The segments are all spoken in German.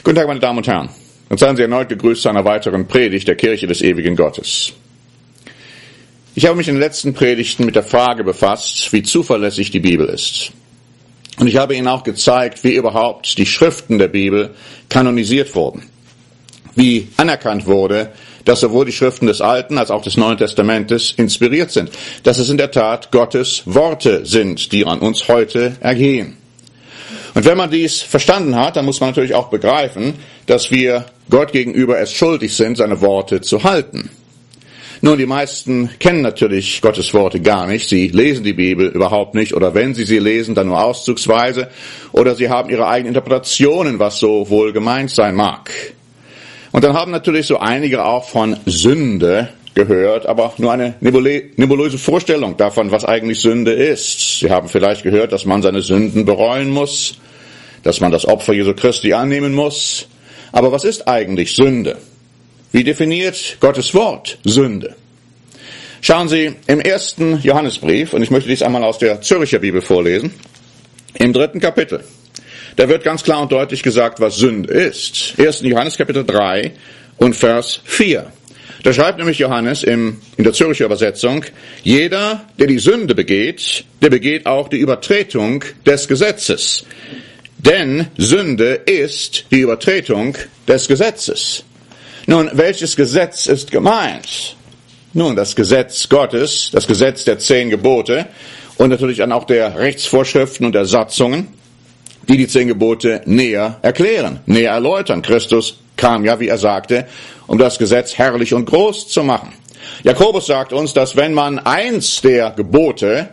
Guten Tag, meine Damen und Herren. Und seien Sie erneut gegrüßt zu einer weiteren Predigt der Kirche des ewigen Gottes. Ich habe mich in den letzten Predigten mit der Frage befasst, wie zuverlässig die Bibel ist. Und ich habe Ihnen auch gezeigt, wie überhaupt die Schriften der Bibel kanonisiert wurden. Wie anerkannt wurde, dass sowohl die Schriften des Alten als auch des Neuen Testamentes inspiriert sind. Dass es in der Tat Gottes Worte sind, die an uns heute ergehen. Und wenn man dies verstanden hat, dann muss man natürlich auch begreifen, dass wir Gott gegenüber es schuldig sind, seine Worte zu halten. Nun, die meisten kennen natürlich Gottes Worte gar nicht. Sie lesen die Bibel überhaupt nicht oder wenn sie lesen, dann nur auszugsweise oder sie haben ihre eigenen Interpretationen, was so wohl gemeint sein mag. Und dann haben natürlich so einige auch von Sünde gehört, aber nur eine nebulöse Vorstellung davon, was eigentlich Sünde ist. Sie haben vielleicht gehört, dass man seine Sünden bereuen muss, dass man das Opfer Jesu Christi annehmen muss. Aber was ist eigentlich Sünde? Wie definiert Gottes Wort Sünde? Schauen Sie, im 1. Johannesbrief, und ich möchte dies einmal aus der Zürcher Bibel vorlesen, im 3. Kapitel, da wird ganz klar und deutlich gesagt, was Sünde ist. 1. Johannes Kapitel 3 und Vers 4. Da schreibt nämlich Johannes in der Zürcher Übersetzung, jeder, der die Sünde begeht, der begeht auch die Übertretung des Gesetzes. Denn Sünde ist die Übertretung des Gesetzes. Nun, welches Gesetz ist gemeint? Nun, das Gesetz Gottes, das Gesetz der 10 Gebote und natürlich dann auch der Rechtsvorschriften und der Satzungen, die 10 Gebote näher erklären, näher erläutern. Christus kam ja, wie er sagte, um das Gesetz herrlich und groß zu machen. Jakobus sagt uns, dass wenn man eins der Gebote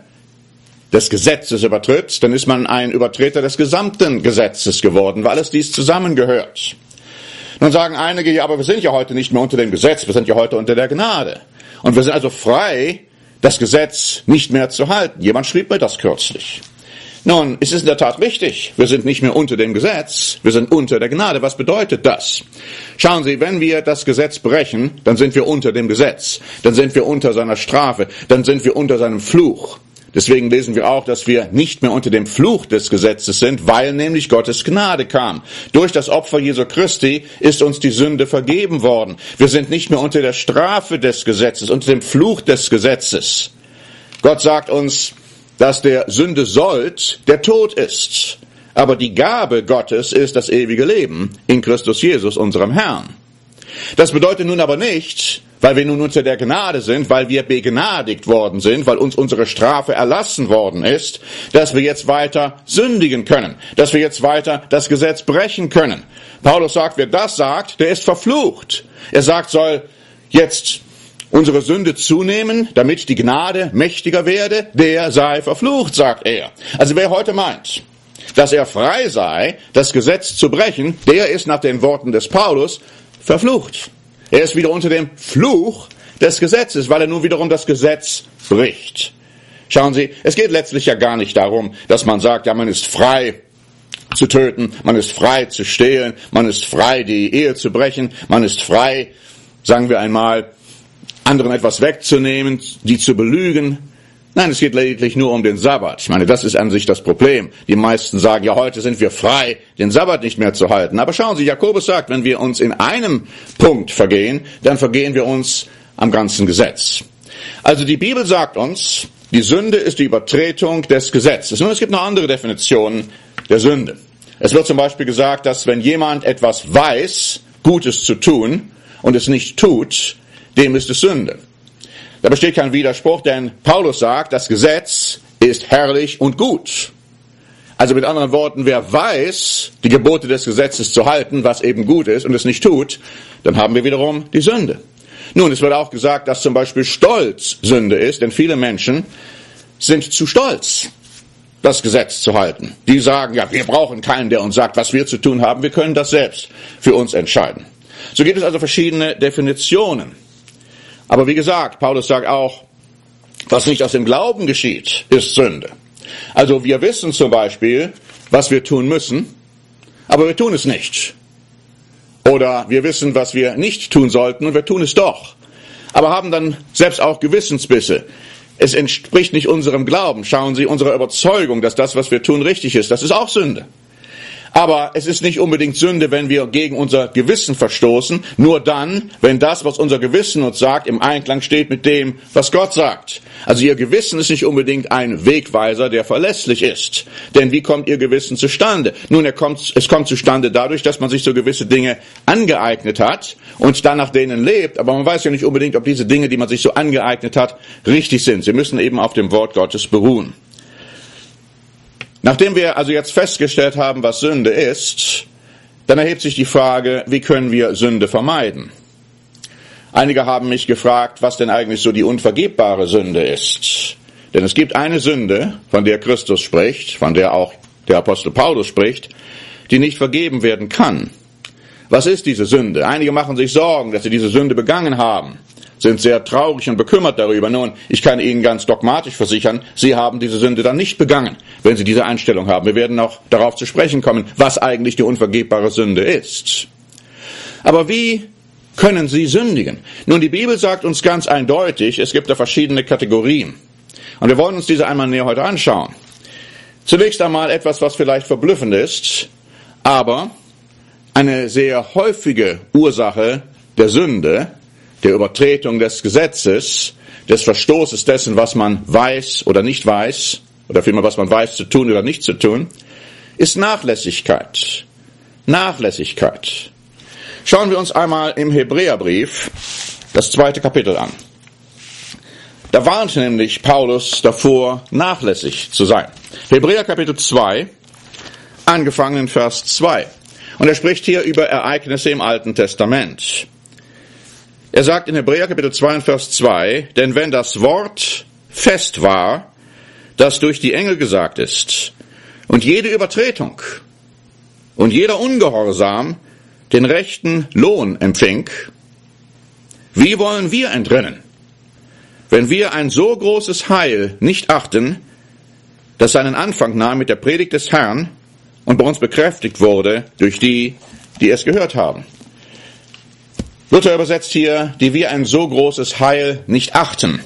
des Gesetzes übertritt, dann ist man ein Übertreter des gesamten Gesetzes geworden, weil es dies zusammengehört. Nun sagen einige, ja, aber wir sind ja heute nicht mehr unter dem Gesetz, wir sind ja heute unter der Gnade. Und wir sind also frei, das Gesetz nicht mehr zu halten. Jemand schrieb mir das kürzlich. Nun, es ist in der Tat richtig, wir sind nicht mehr unter dem Gesetz, wir sind unter der Gnade. Was bedeutet das? Schauen Sie, wenn wir das Gesetz brechen, dann sind wir unter dem Gesetz, dann sind wir unter seiner Strafe, dann sind wir unter seinem Fluch. Deswegen lesen wir auch, dass wir nicht mehr unter dem Fluch des Gesetzes sind, weil nämlich Gottes Gnade kam. Durch das Opfer Jesu Christi ist uns die Sünde vergeben worden. Wir sind nicht mehr unter der Strafe des Gesetzes, unter dem Fluch des Gesetzes. Gott sagt uns, dass der Sünde Sold der Tod ist. Aber die Gabe Gottes ist das ewige Leben in Christus Jesus, unserem Herrn. Das bedeutet nun aber nicht, weil wir nun unter der Gnade sind, weil wir begnadigt worden sind, weil uns unsere Strafe erlassen worden ist, dass wir jetzt weiter sündigen können, dass wir jetzt weiter das Gesetz brechen können. Paulus sagt, wer das sagt, der ist verflucht. Er sagt, soll jetzt unsere Sünde zunehmen, damit die Gnade mächtiger werde, der sei verflucht, sagt er. Also wer heute meint, dass er frei sei, das Gesetz zu brechen, der ist nach den Worten des Paulus verflucht. Er ist wieder unter dem Fluch des Gesetzes, weil er nun wiederum das Gesetz bricht. Schauen Sie, es geht letztlich ja gar nicht darum, dass man sagt, ja, man ist frei zu töten, man ist frei zu stehlen, man ist frei, die Ehe zu brechen, man ist frei, sagen wir einmal, anderen etwas wegzunehmen, die zu belügen. Nein, es geht lediglich nur um den Sabbat. Ich meine, das ist an sich das Problem. Die meisten sagen, ja, heute sind wir frei, den Sabbat nicht mehr zu halten. Aber schauen Sie, Jakobus sagt, wenn wir uns in einem Punkt vergehen, dann vergehen wir uns am ganzen Gesetz. Also die Bibel sagt uns, die Sünde ist die Übertretung des Gesetzes. Nun, es gibt noch andere Definitionen der Sünde. Es wird zum Beispiel gesagt, dass wenn jemand etwas weiß, Gutes zu tun, und es nicht tut, dem ist es Sünde. Da besteht kein Widerspruch, denn Paulus sagt, das Gesetz ist herrlich und gut. Also mit anderen Worten, wer weiß, die Gebote des Gesetzes zu halten, was eben gut ist und es nicht tut, dann haben wir wiederum die Sünde. Nun, es wird auch gesagt, dass zum Beispiel Stolz Sünde ist, denn viele Menschen sind zu stolz, das Gesetz zu halten. Die sagen, ja, wir brauchen keinen, der uns sagt, was wir zu tun haben, wir können das selbst für uns entscheiden. So gibt es also verschiedene Definitionen. Aber wie gesagt, Paulus sagt auch, was nicht aus dem Glauben geschieht, ist Sünde. Also wir wissen zum Beispiel, was wir tun müssen, aber wir tun es nicht. Oder wir wissen, was wir nicht tun sollten und wir tun es doch. Aber haben dann selbst auch Gewissensbisse. Es entspricht nicht unserem Glauben. Schauen Sie, unserer Überzeugung, dass das, was wir tun, richtig ist, das ist auch Sünde. Aber es ist nicht unbedingt Sünde, wenn wir gegen unser Gewissen verstoßen, nur dann, wenn das, was unser Gewissen uns sagt, im Einklang steht mit dem, was Gott sagt. Also Ihr Gewissen ist nicht unbedingt ein Wegweiser, der verlässlich ist. Denn wie kommt Ihr Gewissen zustande? Nun, es kommt zustande dadurch, dass man sich so gewisse Dinge angeeignet hat und dann nach denen lebt, aber man weiß ja nicht unbedingt, ob diese Dinge, die man sich so angeeignet hat, richtig sind. Sie müssen eben auf dem Wort Gottes beruhen. Nachdem wir also jetzt festgestellt haben, was Sünde ist, dann erhebt sich die Frage, wie können wir Sünde vermeiden? Einige haben mich gefragt, was denn eigentlich so die unvergebbare Sünde ist. Denn es gibt eine Sünde, von der Christus spricht, von der auch der Apostel Paulus spricht, die nicht vergeben werden kann. Was ist diese Sünde? Einige machen sich Sorgen, dass sie diese Sünde begangen haben, sind sehr traurig und bekümmert darüber. Nun, ich kann Ihnen ganz dogmatisch versichern, Sie haben diese Sünde dann nicht begangen, wenn Sie diese Einstellung haben. Wir werden auch darauf zu sprechen kommen, was eigentlich die unvergebbare Sünde ist. Aber wie können Sie sündigen? Nun, die Bibel sagt uns ganz eindeutig, es gibt da verschiedene Kategorien. Und wir wollen uns diese einmal näher heute anschauen. Zunächst einmal etwas, was vielleicht verblüffend ist, aber eine sehr häufige Ursache der Sünde, der Übertretung des Gesetzes, des Verstoßes dessen, was man weiß oder nicht weiß, oder vielmehr, was man weiß zu tun oder nicht zu tun, ist Nachlässigkeit. Nachlässigkeit. Schauen wir uns einmal im Hebräerbrief das 2. Kapitel an. Da warnt nämlich Paulus davor, nachlässig zu sein. Hebräer Kapitel 2, angefangen in Vers 2. Und er spricht hier über Ereignisse im Alten Testament. Er sagt in Hebräer Kapitel 2 Vers 2, denn wenn das Wort fest war, das durch die Engel gesagt ist, und jede Übertretung und jeder Ungehorsam den rechten Lohn empfing, wie wollen wir entrinnen, wenn wir ein so großes Heil nicht achten, das seinen Anfang nahm mit der Predigt des Herrn und bei uns bekräftigt wurde durch die, die es gehört haben. Luther übersetzt hier, die wir ein so großes Heil nicht achten.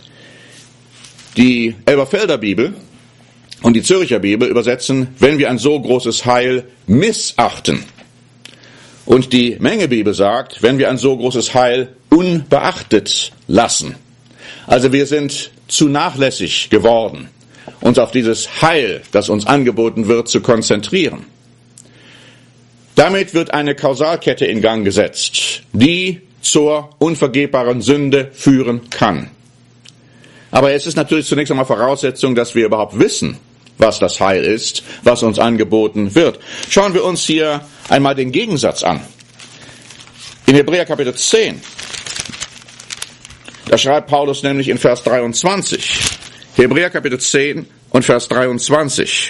Die Elberfelder Bibel und die Zürcher Bibel übersetzen, wenn wir ein so großes Heil missachten. Und die Menge Bibel sagt, wenn wir ein so großes Heil unbeachtet lassen. Also wir sind zu nachlässig geworden, uns auf dieses Heil, das uns angeboten wird, zu konzentrieren. Damit wird eine Kausalkette in Gang gesetzt, die zur unvergebbaren Sünde führen kann. Aber es ist natürlich zunächst einmal Voraussetzung, dass wir überhaupt wissen, was das Heil ist, was uns angeboten wird. Schauen wir uns hier einmal den Gegensatz an. In Hebräer Kapitel 10, da schreibt Paulus nämlich in Vers 23, Hebräer Kapitel 10 und Vers 23,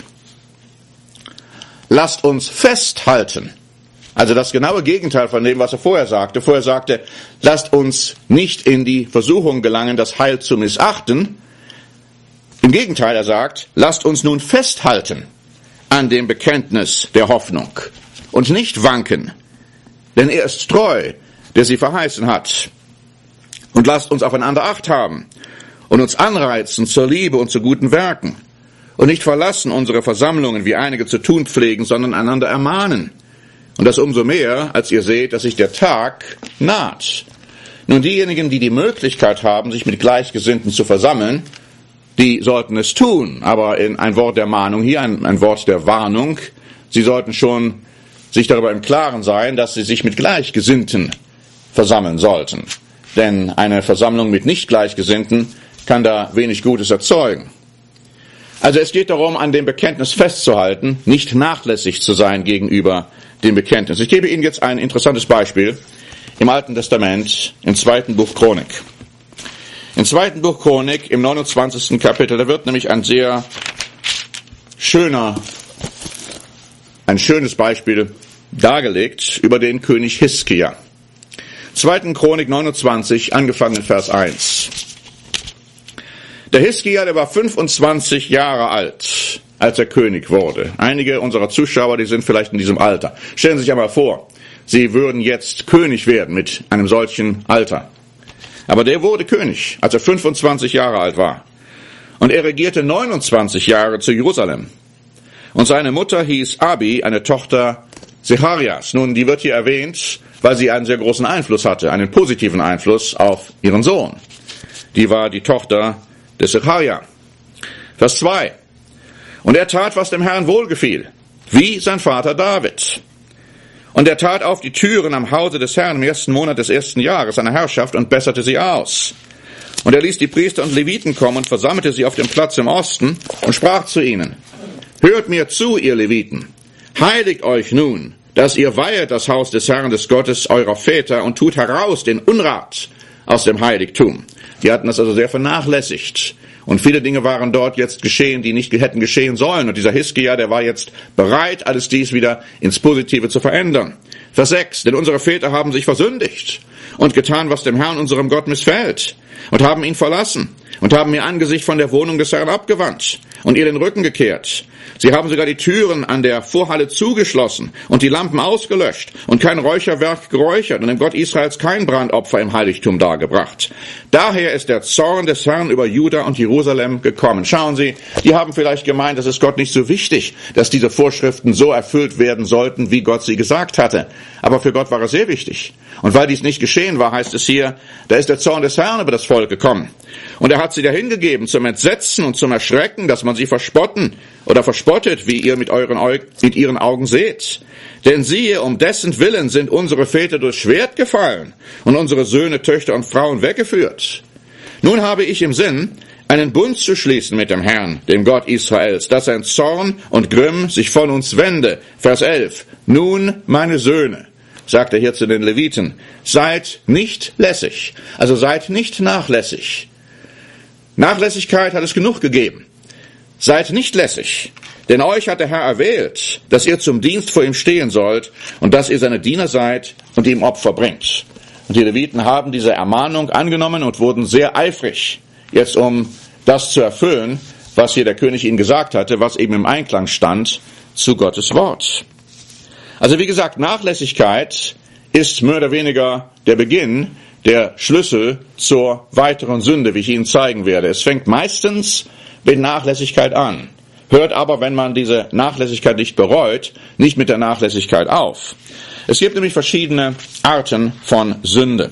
lasst uns festhalten. Also das genaue Gegenteil von dem, was er vorher sagte. Vorher sagte, lasst uns nicht in die Versuchung gelangen, das Heil zu missachten. Im Gegenteil, er sagt, lasst uns nun festhalten an dem Bekenntnis der Hoffnung und nicht wanken, denn er ist treu, der sie verheißen hat. Und lasst uns aufeinander Acht haben und uns anreizen zur Liebe und zu guten Werken und nicht verlassen unsere Versammlungen, wie einige zu tun pflegen, sondern einander ermahnen. Und das umso mehr, als ihr seht, dass sich der Tag naht. Nun, diejenigen, die die Möglichkeit haben, sich mit Gleichgesinnten zu versammeln, die sollten es tun. Aber in ein Wort der Mahnung hier, ein Wort der Warnung, sie sollten schon sich darüber im Klaren sein, dass sie sich mit Gleichgesinnten versammeln sollten. Denn eine Versammlung mit nicht Gleichgesinnten kann da wenig Gutes erzeugen. Also es geht darum, an dem Bekenntnis festzuhalten, nicht nachlässig zu sein gegenüber dem Bekenntnis. Ich gebe Ihnen jetzt ein interessantes Beispiel im Alten Testament, im 2. Buch Chronik. Im 2. Buch Chronik, im 29. Kapitel, da wird nämlich ein schönes Beispiel dargelegt über den König Hiskia. 2. Chronik 29, angefangen in Vers 1. Der Hiskia, der war 25 Jahre alt, als er König wurde. Einige unserer Zuschauer, die sind vielleicht in diesem Alter. Stellen Sie sich einmal vor, Sie würden jetzt König werden mit einem solchen Alter. Aber der wurde König, als er 25 Jahre alt war. Und er regierte 29 Jahre zu Jerusalem. Und seine Mutter hieß Abi, eine Tochter Zecharias. Nun, die wird hier erwähnt, weil sie einen sehr großen Einfluss hatte, einen positiven Einfluss auf ihren Sohn. Die war die Tochter des Zecharia. Vers 2. Und er tat, was dem Herrn wohlgefiel, wie sein Vater David. Und er tat auf die Türen am Hause des Herrn im 1. Monat des 1. Jahres seiner Herrschaft und besserte sie aus. Und er ließ die Priester und Leviten kommen und versammelte sie auf dem Platz im Osten und sprach zu ihnen: Hört mir zu, ihr Leviten, heiligt euch nun, dass ihr weihet das Haus des Herrn des Gottes eurer Väter und tut heraus den Unrat aus dem Heiligtum. Die hatten das also sehr vernachlässigt. Und viele Dinge waren dort jetzt geschehen, die nicht hätten geschehen sollen. Und dieser Hiskia, der war jetzt bereit, alles dies wieder ins Positive zu verändern. Vers 6. Denn unsere Väter haben sich versündigt und getan, was dem Herrn, unserem Gott, missfällt, und haben ihn verlassen und haben ihr Angesicht von der Wohnung des Herrn abgewandt und ihr den Rücken gekehrt. Sie haben sogar die Türen an der Vorhalle zugeschlossen und die Lampen ausgelöscht und kein Räucherwerk geräuchert und dem Gott Israels kein Brandopfer im Heiligtum dargebracht. Daher ist der Zorn des Herrn über Juda und Jerusalem gekommen. Schauen Sie, die haben vielleicht gemeint, das ist Gott nicht so wichtig, dass diese Vorschriften so erfüllt werden sollten, wie Gott sie gesagt hatte. Aber für Gott war es sehr wichtig. Und weil dies nicht geschehen war, heißt es hier, da ist der Zorn des Herrn über das Volk gekommen. Und er hat sie dahingegeben zum Entsetzen und zum Erschrecken, dass man sie verspottet, wie ihr mit ihren Augen seht. Denn siehe, um dessen Willen sind unsere Väter durchs Schwert gefallen und unsere Söhne, Töchter und Frauen weggeführt. Nun habe ich im Sinn, einen Bund zu schließen mit dem Herrn, dem Gott Israels, dass sein Zorn und Grimm sich von uns wende. Vers 11. Nun, meine Söhne, sagt er hier zu den Leviten, seid nicht lässig, also seid nicht nachlässig. Nachlässigkeit hat es genug gegeben. Seid nicht lässig, denn euch hat der Herr erwählt, dass ihr zum Dienst vor ihm stehen sollt und dass ihr seine Diener seid und ihm Opfer bringt. Und die Leviten haben diese Ermahnung angenommen und wurden sehr eifrig, jetzt um das zu erfüllen, was hier der König ihnen gesagt hatte, was eben im Einklang stand zu Gottes Wort. Also wie gesagt, Nachlässigkeit ist mehr oder weniger der Beginn, der Schlüssel zur weiteren Sünde, wie ich Ihnen zeigen werde. Es fängt meistens mit Nachlässigkeit an, hört aber, wenn man diese Nachlässigkeit nicht bereut, nicht mit der Nachlässigkeit auf. Es gibt nämlich verschiedene Arten von Sünde.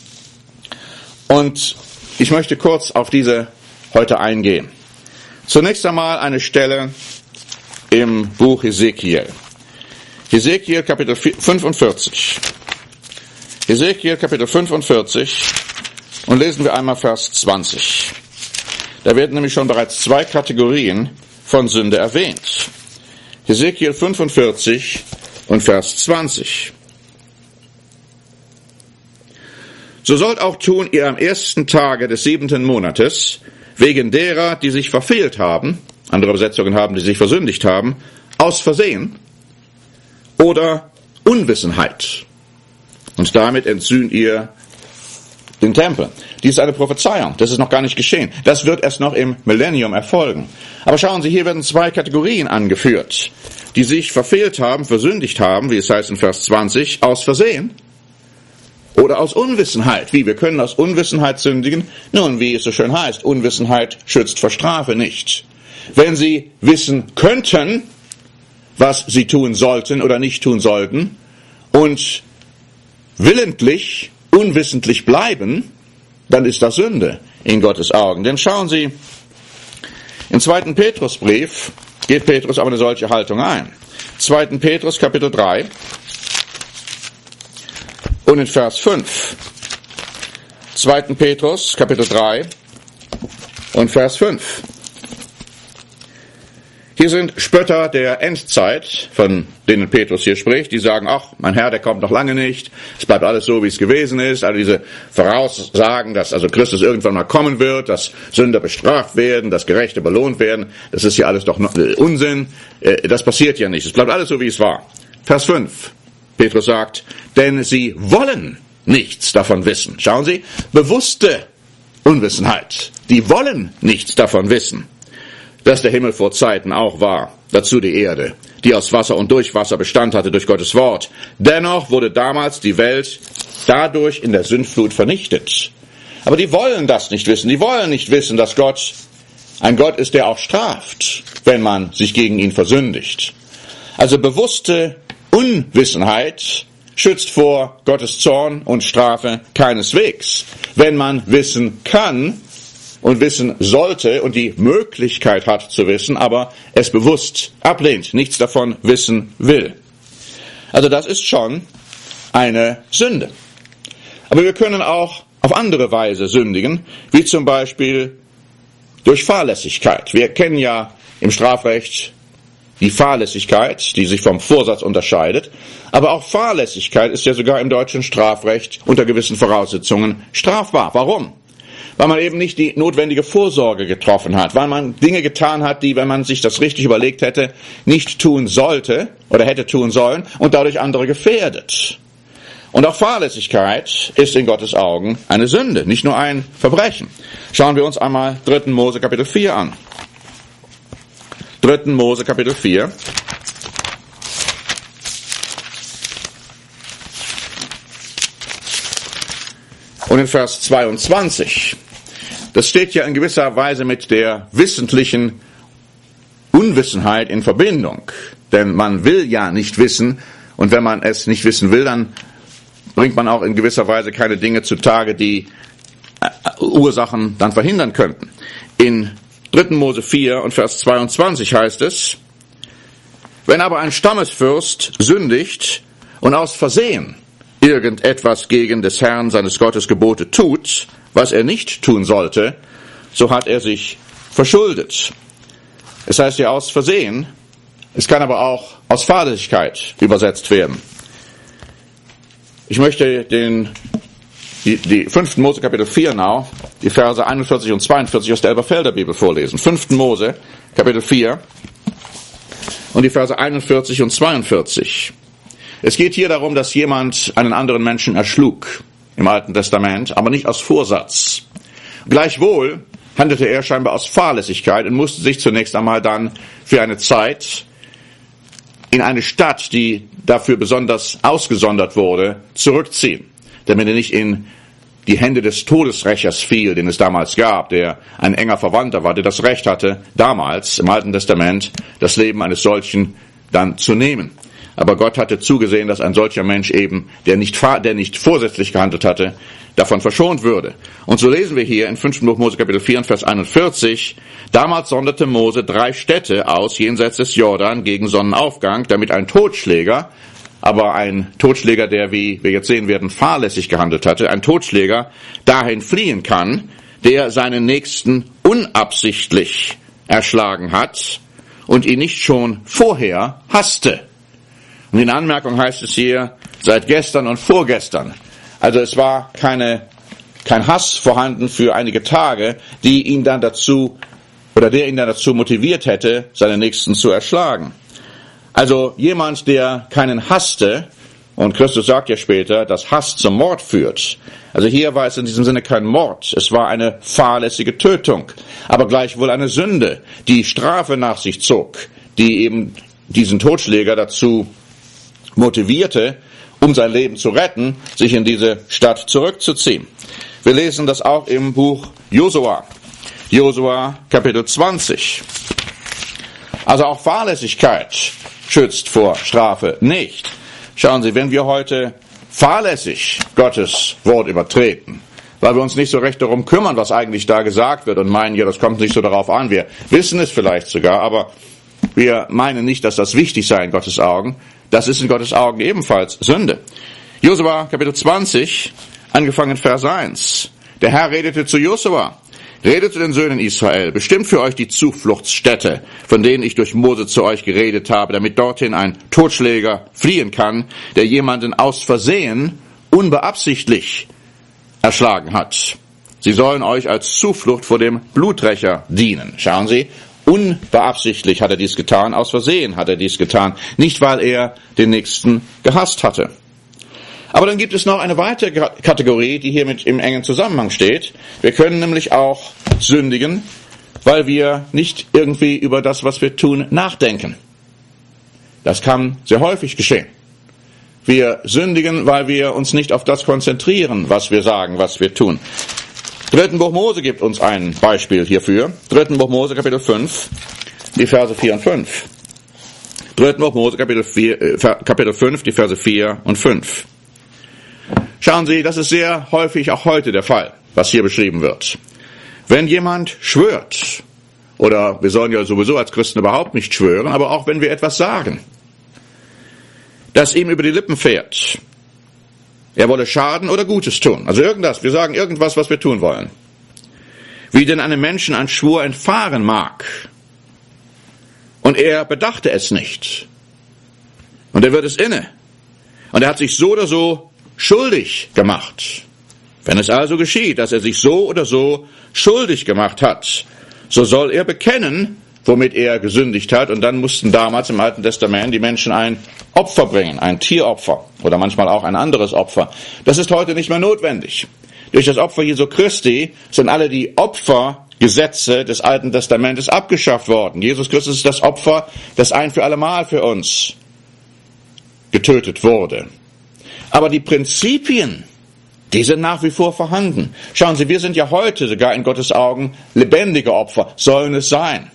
Und ich möchte kurz auf diese heute eingehen. Zunächst einmal eine Stelle im Buch Hesekiel. Hesekiel Kapitel 45. Hesekiel Kapitel 45 und lesen wir einmal Vers 20. Da werden nämlich schon bereits zwei Kategorien von Sünde erwähnt. Hesekiel 45 und Vers 20. So sollt auch tun ihr am 1. Tage des 7. Monates, wegen derer, die sich verfehlt haben, andere Übersetzungen haben, die sich versündigt haben, aus Versehen oder Unwissenheit. Und damit entsühnt ihr den Tempel. Dies ist eine Prophezeiung. Das ist noch gar nicht geschehen. Das wird erst noch im Millennium erfolgen. Aber schauen Sie, hier werden zwei Kategorien angeführt, die sich verfehlt haben, versündigt haben, wie es heißt in Vers 20, aus Versehen oder aus Unwissenheit. Wie? Wir können aus Unwissenheit sündigen. Nun, wie es so schön heißt, Unwissenheit schützt vor Strafe nicht. Wenn Sie wissen könnten, was Sie tun sollten oder nicht tun sollten und willentlich, unwissentlich bleiben, dann ist das Sünde in Gottes Augen. Denn schauen Sie, im 2. Petrusbrief geht Petrus aber eine solche Haltung ein. 2. Petrus Kapitel 3 und in Vers 5. 2. Petrus Kapitel 3 und Vers 5. Hier sind Spötter der Endzeit, von denen Petrus hier spricht, die sagen, ach, mein Herr, der kommt noch lange nicht, es bleibt alles so, wie es gewesen ist. Also diese Voraussagen, dass also Christus irgendwann mal kommen wird, dass Sünder bestraft werden, dass Gerechte belohnt werden, das ist ja alles doch Unsinn, das passiert ja nicht, es bleibt alles so, wie es war. Vers 5, Petrus sagt, denn sie wollen nichts davon wissen. Schauen Sie, bewusste Unwissenheit, die wollen nichts davon wissen, dass der Himmel vor Zeiten auch war, dazu die Erde, die aus Wasser und durch Wasser Bestand hatte durch Gottes Wort. Dennoch wurde damals die Welt dadurch in der Sündflut vernichtet. Aber die wollen das nicht wissen. Die wollen nicht wissen, dass Gott ein Gott ist, der auch straft, wenn man sich gegen ihn versündigt. Also bewusste Unwissenheit schützt vor Gottes Zorn und Strafe keineswegs. Wenn man wissen kann und wissen sollte und die Möglichkeit hat zu wissen, aber es bewusst ablehnt, nichts davon wissen will. Also das ist schon eine Sünde. Aber wir können auch auf andere Weise sündigen, wie zum Beispiel durch Fahrlässigkeit. Wir kennen ja im Strafrecht die Fahrlässigkeit, die sich vom Vorsatz unterscheidet. Aber auch Fahrlässigkeit ist ja sogar im deutschen Strafrecht unter gewissen Voraussetzungen strafbar. Warum? Weil man eben nicht die notwendige Vorsorge getroffen hat, weil man Dinge getan hat, die, wenn man sich das richtig überlegt hätte, nicht tun sollte oder hätte tun sollen und dadurch andere gefährdet. Und auch Fahrlässigkeit ist in Gottes Augen eine Sünde, nicht nur ein Verbrechen. Schauen wir uns einmal 3. Mose Kapitel 4 an. 3. Mose Kapitel 4. Und in Vers 22. Das steht ja in gewisser Weise mit der wissentlichen Unwissenheit in Verbindung. Denn man will ja nicht wissen, und wenn man es nicht wissen will, dann bringt man auch in gewisser Weise keine Dinge zutage, die Ursachen dann verhindern könnten. In 3. Mose 4 und Vers 22 heißt es: Wenn aber ein Stammesfürst sündigt und aus Versehen irgendetwas gegen des Herrn seines Gottes Gebote tut, was er nicht tun sollte, so hat er sich verschuldet. Es heißt ja aus Versehen, es kann aber auch aus Fahrlässigkeit übersetzt werden. Ich möchte die 5. Mose Kapitel 4 die Verse 41 und 42 aus der Elberfelder Bibel vorlesen. 5. Mose Kapitel 4 und die Verse 41 und 42. Es geht hier darum, dass jemand einen anderen Menschen erschlug im Alten Testament, aber nicht aus Vorsatz. Gleichwohl handelte er scheinbar aus Fahrlässigkeit und musste sich zunächst einmal dann für eine Zeit in eine Stadt, die dafür besonders ausgesondert wurde, zurückziehen, damit er nicht in die Hände des Todesrächers fiel, den es damals gab, der ein enger Verwandter war, der das Recht hatte, damals im Alten Testament das Leben eines solchen dann zu nehmen. Aber Gott hatte zugesehen, dass ein solcher Mensch eben, der nicht vorsätzlich gehandelt hatte, davon verschont würde. Und so lesen wir hier in 5. Buch Mose Kapitel 4 und Vers 41, damals sonderte Mose 3 Städte aus jenseits des Jordan gegen Sonnenaufgang, damit ein Totschläger, aber ein Totschläger, der, wie wir jetzt sehen werden, fahrlässig gehandelt hatte, ein Totschläger dahin fliehen kann, der seinen Nächsten unabsichtlich erschlagen hat und ihn nicht schon vorher hasste. Und in Anmerkung heißt es hier, seit gestern und vorgestern. Also es war kein Hass vorhanden für einige Tage, der ihn dann dazu motiviert hätte, seinen Nächsten zu erschlagen. Also jemand, der keinen hasste, und Christus sagt ja später, dass Hass zum Mord führt. Also hier war es in diesem Sinne kein Mord, es war eine fahrlässige Tötung, aber gleichwohl eine Sünde, die Strafe nach sich zog, die eben diesen Totschläger dazu motivierte, um sein Leben zu retten, sich in diese Stadt zurückzuziehen. Wir lesen das auch im Buch Josua. Josua Kapitel 20. Also auch Fahrlässigkeit schützt vor Strafe nicht. Schauen Sie, wenn wir heute fahrlässig Gottes Wort übertreten, weil wir uns nicht so recht darum kümmern, was eigentlich da gesagt wird und meinen, ja, das kommt nicht so darauf an, wir wissen es vielleicht sogar, aber wir meinen nicht, dass das wichtig sei in Gottes Augen, das ist in Gottes Augen ebenfalls Sünde. Josua Kapitel 20, angefangen Vers 1. Der Herr redete zu Josua: Redet zu den Söhnen Israel, bestimmt für euch die Zufluchtsstätte, von denen ich durch Mose zu euch geredet habe, damit dorthin ein Totschläger fliehen kann, der jemanden aus Versehen, unbeabsichtlich erschlagen hat. Sie sollen euch als Zuflucht vor dem Bluträcher dienen. Schauen Sie, unbeabsichtlich hat er dies getan, aus Versehen hat er dies getan, nicht weil er den Nächsten gehasst hatte. Aber dann gibt es noch eine weitere Kategorie, die hier mit im engen Zusammenhang steht. Wir können nämlich auch sündigen, weil wir nicht irgendwie über das, was wir tun, nachdenken. Das kann sehr häufig geschehen. Wir sündigen, weil wir uns nicht auf das konzentrieren, was wir sagen, was wir tun. Dritten Buch Mose gibt uns ein Beispiel hierfür. Dritten Buch Mose, Kapitel 5, die Verse 4 und 5. Dritten Buch Mose, Kapitel 5, die Verse 4 und 5. Schauen Sie, das ist sehr häufig auch heute der Fall, was hier beschrieben wird. Wenn jemand schwört, oder wir sollen ja sowieso als Christen überhaupt nicht schwören, aber auch wenn wir etwas sagen, das ihm über die Lippen fährt, er wolle Schaden oder Gutes tun. Also irgendwas, wir sagen irgendwas, was wir tun wollen. Wie denn einem Menschen ein Schwur entfahren mag, und er bedachte es nicht. Und er wird es inne. Und er hat sich so oder so schuldig gemacht. Wenn es also geschieht, dass er sich so oder so schuldig gemacht hat, so soll er bekennen, womit er gesündigt hat. Und dann mussten damals im Alten Testament die Menschen ein Opfer bringen, ein Tieropfer oder manchmal auch ein anderes Opfer. Das ist heute nicht mehr notwendig. Durch das Opfer Jesu Christi sind alle die Opfergesetze des Alten Testamentes abgeschafft worden. Jesus Christus ist das Opfer, das ein für alle Mal für uns getötet wurde. Aber die Prinzipien, die sind nach wie vor vorhanden. Schauen Sie, wir sind ja heute sogar in Gottes Augen lebendige Opfer, sollen es sein.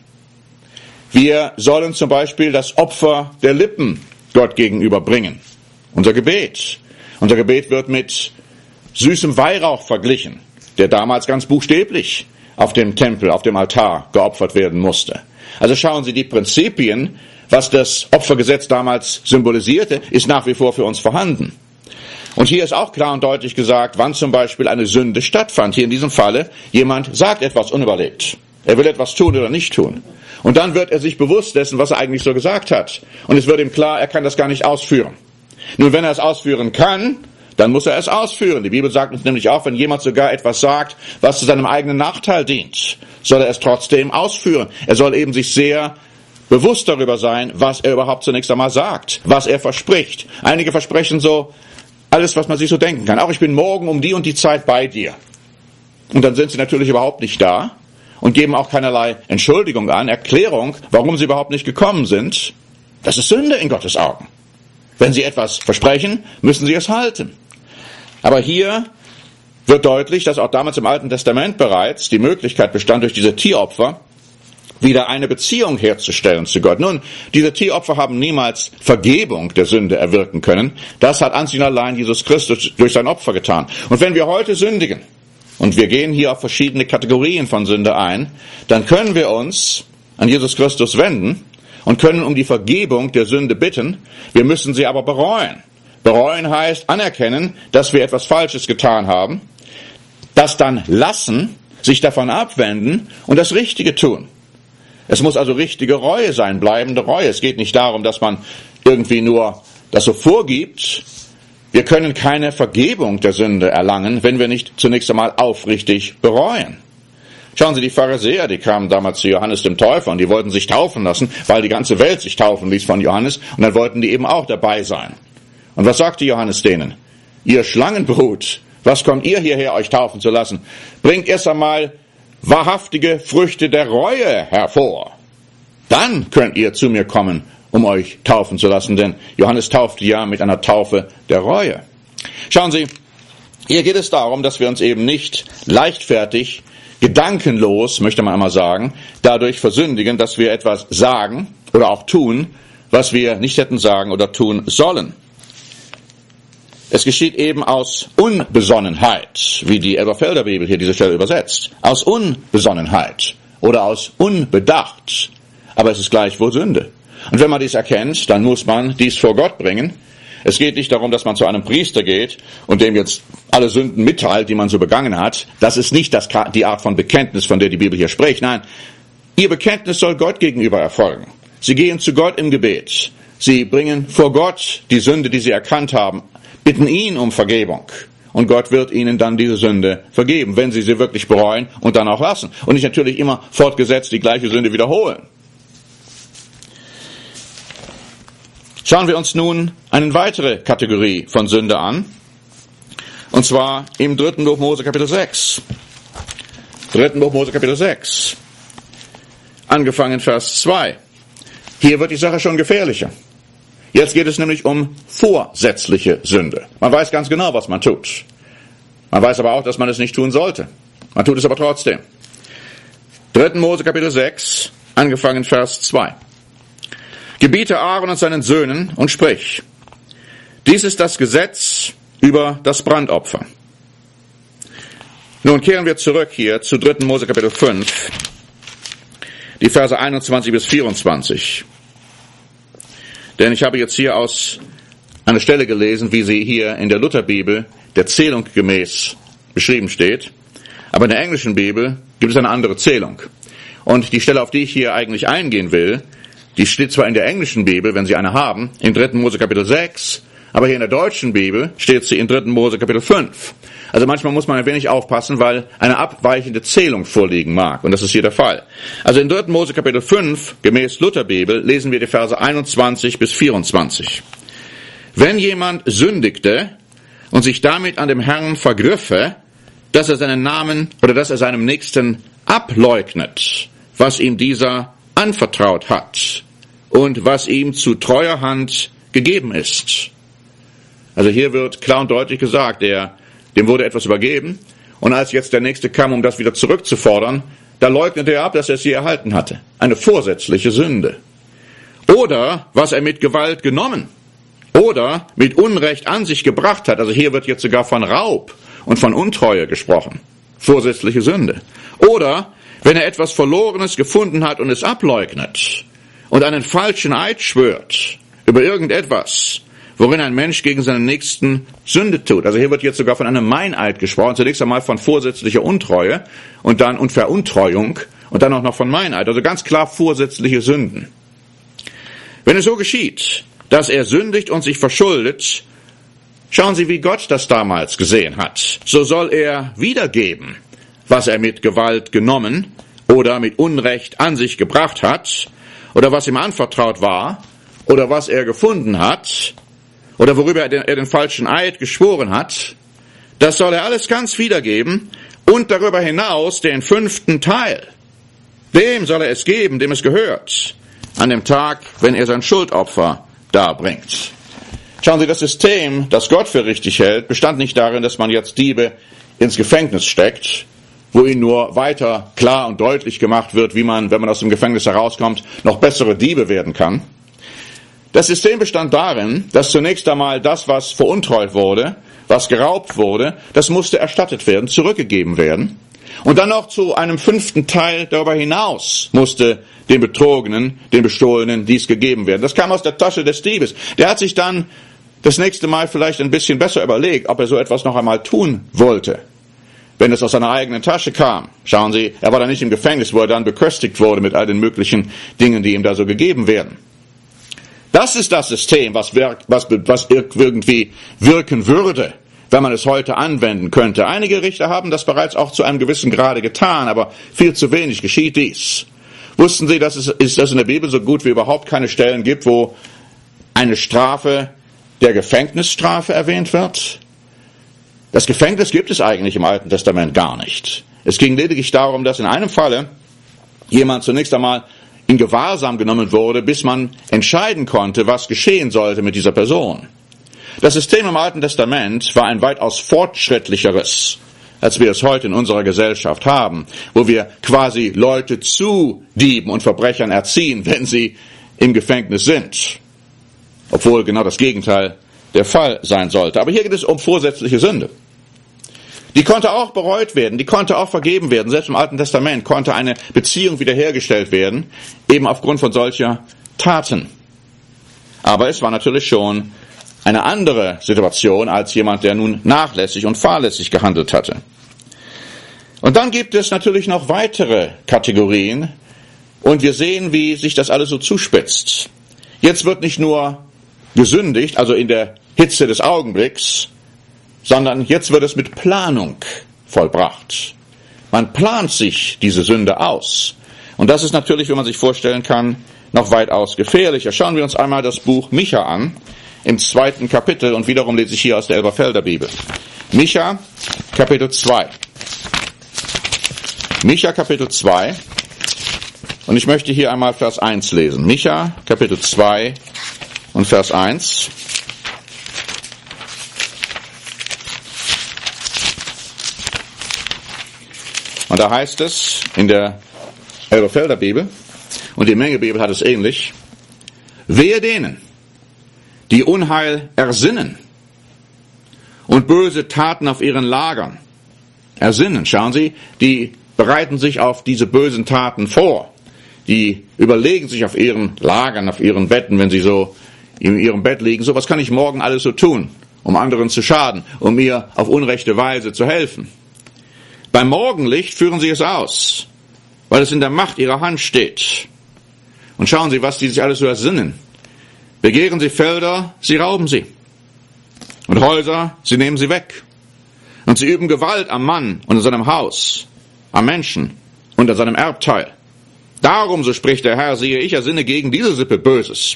Wir sollen zum Beispiel das Opfer der Lippen Gott gegenüber bringen. Unser Gebet. Unser Gebet wird mit süßem Weihrauch verglichen, der damals ganz buchstäblich auf dem Tempel, auf dem Altar geopfert werden musste. Also schauen Sie, die Prinzipien, was das Opfergesetz damals symbolisierte, ist nach wie vor für uns vorhanden. Und hier ist auch klar und deutlich gesagt, wann zum Beispiel eine Sünde stattfand. Hier in diesem Falle, jemand sagt etwas unüberlegt. Er will etwas tun oder nicht tun. Und dann wird er sich bewusst dessen, was er eigentlich so gesagt hat. Und es wird ihm klar, er kann das gar nicht ausführen. Nun, wenn er es ausführen kann, dann muss er es ausführen. Die Bibel sagt uns nämlich auch, wenn jemand sogar etwas sagt, was zu seinem eigenen Nachteil dient, soll er es trotzdem ausführen. Er soll eben sich sehr bewusst darüber sein, was er überhaupt zunächst einmal sagt, was er verspricht. Einige versprechen so alles, was man sich so denken kann. Auch ich bin morgen um die und die Zeit bei dir. Und dann sind sie natürlich überhaupt nicht da und geben auch keinerlei Entschuldigung an, Erklärung, warum sie überhaupt nicht gekommen sind. Das ist Sünde in Gottes Augen. Wenn sie etwas versprechen, müssen sie es halten. Aber hier wird deutlich, dass auch damals im Alten Testament bereits die Möglichkeit bestand, durch diese Tieropfer wieder eine Beziehung herzustellen zu Gott. Nun, diese Tieropfer haben niemals Vergebung der Sünde erwirken können. Das hat einzig und allein Jesus Christus durch sein Opfer getan. Und wenn wir heute sündigen, und wir gehen hier auf verschiedene Kategorien von Sünde ein, dann können wir uns an Jesus Christus wenden und können um die Vergebung der Sünde bitten. Wir müssen sie aber bereuen. Bereuen heißt anerkennen, dass wir etwas Falsches getan haben, das dann lassen, sich davon abwenden und das Richtige tun. Es muss also richtige Reue sein, bleibende Reue. Es geht nicht darum, dass man irgendwie nur das so vorgibt. Wir können keine Vergebung der Sünde erlangen, wenn wir nicht zunächst einmal aufrichtig bereuen. Schauen Sie, die Pharisäer, die kamen damals zu Johannes dem Täufer und die wollten sich taufen lassen, weil die ganze Welt sich taufen ließ von Johannes und dann wollten die eben auch dabei sein. Und was sagte Johannes denen? Ihr Schlangenbrut, was kommt ihr hierher, euch taufen zu lassen? Bringt erst einmal wahrhaftige Früchte der Reue hervor. Dann könnt ihr zu mir kommen, um euch taufen zu lassen, denn Johannes taufte ja mit einer Taufe der Reue. Schauen Sie, hier geht es darum, dass wir uns eben nicht leichtfertig, gedankenlos, möchte man einmal sagen, dadurch versündigen, dass wir etwas sagen oder auch tun, was wir nicht hätten sagen oder tun sollen. Es geschieht eben aus Unbesonnenheit, wie die Elberfelder Bibel hier diese Stelle übersetzt. Aus Unbesonnenheit oder aus Unbedacht. Aber es ist gleichwohl Sünde. Und wenn man dies erkennt, dann muss man dies vor Gott bringen. Es geht nicht darum, dass man zu einem Priester geht und dem jetzt alle Sünden mitteilt, die man so begangen hat. Das ist nicht die Art von Bekenntnis, von der die Bibel hier spricht. Nein, ihr Bekenntnis soll Gott gegenüber erfolgen. Sie gehen zu Gott im Gebet. Sie bringen vor Gott die Sünde, die sie erkannt haben, bitten ihn um Vergebung. Und Gott wird ihnen dann diese Sünde vergeben, wenn sie wirklich bereuen und dann auch lassen. Und nicht natürlich immer fortgesetzt die gleiche Sünde wiederholen. Schauen wir uns nun eine weitere Kategorie von Sünde an. Und zwar im 3. Buch Mose Kapitel 6. 3. Buch Mose Kapitel 6. Angefangen Vers 2. Hier wird die Sache schon gefährlicher. Jetzt geht es nämlich um vorsätzliche Sünde. Man weiß ganz genau, was man tut. Man weiß aber auch, dass man es nicht tun sollte. Man tut es aber trotzdem. 3. Mose Kapitel 6, angefangen Vers 2. Gebiete Aaron und seinen Söhnen und sprich, dies ist das Gesetz über das Brandopfer. Nun kehren wir zurück hier zu 3. Mose Kapitel 5, die Verse 21 bis 24. Denn ich habe jetzt hier aus einer Stelle gelesen, wie sie hier in der Lutherbibel der Zählung gemäß beschrieben steht. Aber in der englischen Bibel gibt es eine andere Zählung. Und die Stelle, auf die ich hier eigentlich eingehen will, die steht zwar in der englischen Bibel, wenn Sie eine haben, in 3. Mose Kapitel 6, aber hier in der deutschen Bibel steht sie in 3. Mose Kapitel 5. Also manchmal muss man ein wenig aufpassen, weil eine abweichende Zählung vorliegen mag. Und das ist hier der Fall. Also in 3. Mose Kapitel 5, gemäß Lutherbibel, lesen wir die Verse 21 bis 24. Wenn jemand sündigte und sich damit an dem Herrn vergriffe, dass er seinen Namen oder dass er seinem Nächsten ableugnet, was ihm dieser anvertraut hat und was ihm zu treuer Hand gegeben ist. Also hier wird klar und deutlich gesagt, dem wurde etwas übergeben und als jetzt der Nächste kam, um das wieder zurückzufordern, da leugnete er ab, dass er es je erhalten hatte. Eine vorsätzliche Sünde. Oder was er mit Gewalt genommen oder mit Unrecht an sich gebracht hat. Also hier wird jetzt sogar von Raub und von Untreue gesprochen. Vorsätzliche Sünde. Oder wenn er etwas Verlorenes gefunden hat und es ableugnet und einen falschen Eid schwört über irgendetwas, worin ein Mensch gegen seinen Nächsten Sünde tut. Also hier wird jetzt sogar von einem Meineid gesprochen, zunächst einmal von vorsätzlicher Untreue und dann und Veruntreuung und dann auch noch von Meineid. Also ganz klar vorsätzliche Sünden. Wenn es so geschieht, dass er sündigt und sich verschuldet, schauen Sie, wie Gott das damals gesehen hat. So soll er wiedergeben, was er mit Gewalt genommen oder mit Unrecht an sich gebracht hat oder was ihm anvertraut war oder was er gefunden hat oder worüber er den falschen Eid geschworen hat. Das soll er alles ganz wiedergeben und darüber hinaus den 5. Teil. Dem soll er es geben, dem es gehört, an dem Tag, wenn er sein Schuldopfer darbringt. Schauen Sie, das System, das Gott für richtig hält, bestand nicht darin, dass man jetzt Diebe ins Gefängnis steckt, wo ihnen nur weiter klar und deutlich gemacht wird, wie man, wenn man aus dem Gefängnis herauskommt, noch bessere Diebe werden kann. Das System bestand darin, dass zunächst einmal das, was veruntreut wurde, was geraubt wurde, das musste erstattet werden, zurückgegeben werden. Und dann noch zu einem 5. Teil darüber hinaus musste dem Betrogenen, dem Bestohlenen dies gegeben werden. Das kam aus der Tasche des Diebes. Der hat sich dann das nächste Mal vielleicht ein bisschen besser überlegt, ob er so etwas noch einmal tun wollte. Wenn es aus seiner eigenen Tasche kam. Schauen Sie, er war da nicht im Gefängnis, wo er dann beköstigt wurde mit all den möglichen Dingen, die ihm da so gegeben werden. Das ist das System, was irgendwie wirken würde, wenn man es heute anwenden könnte. Einige Richter haben das bereits auch zu einem gewissen Grade getan, aber viel zu wenig geschieht dies. Wussten Sie, dass es in der Bibel so gut wie überhaupt keine Stellen gibt, wo eine Strafe der Gefängnisstrafe erwähnt wird? Das Gefängnis gibt es eigentlich im Alten Testament gar nicht. Es ging lediglich darum, dass in einem Falle jemand zunächst einmal in Gewahrsam genommen wurde, bis man entscheiden konnte, was geschehen sollte mit dieser Person. Das System im Alten Testament war ein weitaus fortschrittlicheres, als wir es heute in unserer Gesellschaft haben, wo wir quasi Leute zu Dieben und Verbrechern erziehen, wenn sie im Gefängnis sind. Obwohl genau das Gegenteil der Fall sein sollte. Aber hier geht es um vorsätzliche Sünde. Die konnte auch bereut werden, die konnte auch vergeben werden. Selbst im Alten Testament konnte eine Beziehung wiederhergestellt werden, eben aufgrund von solcher Taten. Aber es war natürlich schon eine andere Situation als jemand, der nun nachlässig und fahrlässig gehandelt hatte. Und dann gibt es natürlich noch weitere Kategorien und wir sehen, wie sich das alles so zuspitzt. Jetzt wird nicht nur gesündigt, also in der Hitze des Augenblicks, sondern jetzt wird es mit Planung vollbracht. Man plant sich diese Sünde aus. Und das ist natürlich, wie man sich vorstellen kann, noch weitaus gefährlicher. Schauen wir uns einmal das Buch Micha an, im 2. Kapitel, und wiederum lese ich hier aus der Elberfelder Bibel. Micha, Kapitel 2. Micha, Kapitel 2. Und ich möchte hier einmal Vers 1 lesen. Micha, Kapitel 2 und Vers 1. Und da heißt es in der Elberfelder Bibel, und die Mengebibel hat es ähnlich: Wehe denen, die Unheil ersinnen und böse Taten auf ihren Lagern ersinnen. Schauen Sie, die bereiten sich auf diese bösen Taten vor. Die überlegen sich auf ihren Lagern, auf ihren Betten, wenn sie so in ihrem Bett liegen: So, was kann ich morgen alles so tun, um anderen zu schaden, um mir auf unrechte Weise zu helfen? Beim Morgenlicht führen sie es aus, weil es in der Macht ihrer Hand steht. Und schauen Sie, was die sich alles so ersinnen. Begehren sie Felder, sie rauben sie. Und Häuser, sie nehmen sie weg. Und sie üben Gewalt am Mann und an seinem Haus, am Menschen und an seinem Erbteil. Darum, so spricht der Herr, siehe, ich ersinne gegen diese Sippe Böses,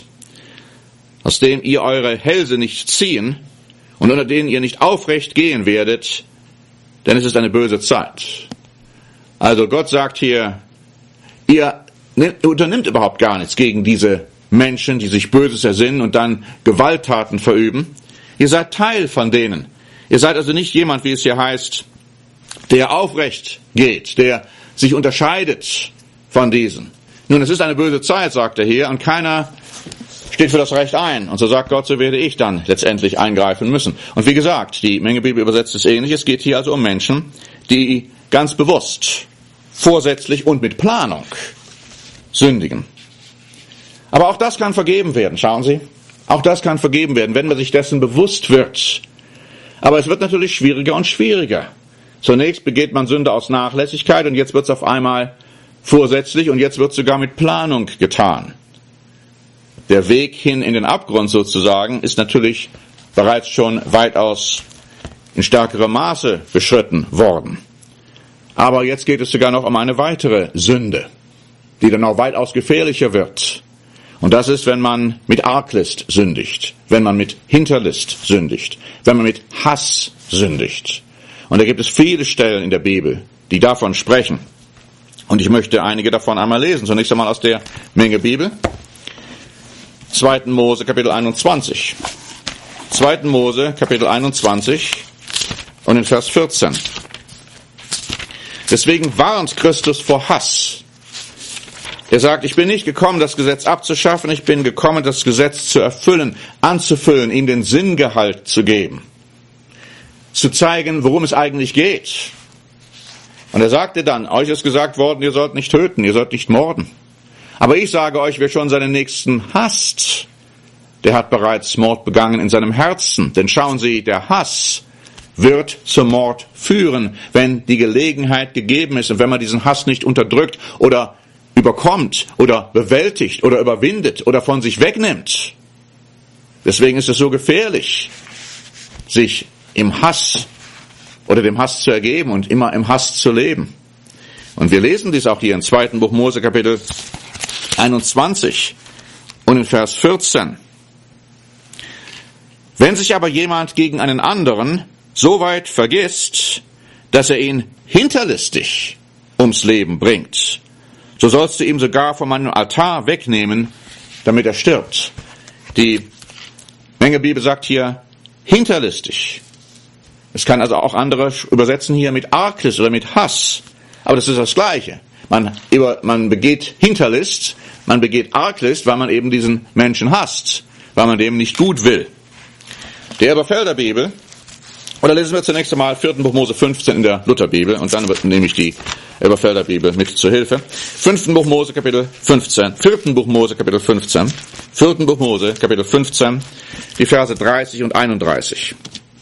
aus dem ihr eure Hälse nicht ziehen und unter denen ihr nicht aufrecht gehen werdet, denn es ist eine böse Zeit. Also Gott sagt hier, ihr unternimmt überhaupt gar nichts gegen diese Menschen, die sich Böses ersinnen und dann Gewalttaten verüben. Ihr seid Teil von denen. Ihr seid also nicht jemand, wie es hier heißt, der aufrecht geht, der sich unterscheidet von diesen. Nun, es ist eine böse Zeit, sagt er hier, und keiner steht für das Recht ein. Und so sagt Gott, so werde ich dann letztendlich eingreifen müssen. Und wie gesagt, die Mengebibel übersetzt es ähnlich. Es geht hier also um Menschen, die ganz bewusst, vorsätzlich und mit Planung sündigen. Aber auch das kann vergeben werden, schauen Sie. Auch das kann vergeben werden, wenn man sich dessen bewusst wird. Aber es wird natürlich schwieriger und schwieriger. Zunächst begeht man Sünde aus Nachlässigkeit und jetzt wird es auf einmal vorsätzlich und jetzt wird es sogar mit Planung getan. Der Weg hin in den Abgrund sozusagen ist natürlich bereits schon weitaus in stärkerem Maße beschritten worden. Aber jetzt geht es sogar noch um eine weitere Sünde, die dann noch weitaus gefährlicher wird. Und das ist, wenn man mit Arglist sündigt, wenn man mit Hinterlist sündigt, wenn man mit Hass sündigt. Und da gibt es viele Stellen in der Bibel, die davon sprechen. Und ich möchte einige davon einmal lesen. Zunächst einmal aus der Mengebibel. 2. Mose, Kapitel 21. 2. Mose, Kapitel 21 und in Vers 14. Deswegen warnt Christus vor Hass. Er sagt, ich bin nicht gekommen, das Gesetz abzuschaffen, ich bin gekommen, das Gesetz zu erfüllen, anzufüllen, ihm den Sinngehalt zu geben, zu zeigen, worum es eigentlich geht. Und er sagte dann, euch ist gesagt worden, ihr sollt nicht töten, ihr sollt nicht morden. Aber ich sage euch, wer schon seinen Nächsten hasst, der hat bereits Mord begangen in seinem Herzen. Denn schauen Sie, der Hass wird zum Mord führen, wenn die Gelegenheit gegeben ist und wenn man diesen Hass nicht unterdrückt oder überkommt oder bewältigt oder überwindet oder von sich wegnimmt. Deswegen ist es so gefährlich, sich im Hass oder dem Hass zu ergeben und immer im Hass zu leben. Und wir lesen dies auch hier im 2. Buch Mose, Kapitel 21 und in Vers 14. Wenn sich aber jemand gegen einen anderen so weit vergisst, dass er ihn hinterlistig ums Leben bringt, so sollst du ihm sogar von meinem Altar wegnehmen, damit er stirbt. Die Mengebibel sagt hier hinterlistig. Es kann also auch andere übersetzen hier mit Arglist oder mit Hass. Aber das ist das Gleiche. Man begeht Hinterlist, man begeht Arglist, weil man eben diesen Menschen hasst, weil man dem nicht gut will. Der Elberfelder Bibel, oder lesen wir zunächst einmal 4. Buch Mose 15 in der Lutherbibel und dann nehme ich die Elberfelder Bibel mit zur Hilfe. 5. Buch Mose Kapitel 15, 4. Buch Mose Kapitel 15, 4. Buch Mose Kapitel 15, die Verse 30 und 31.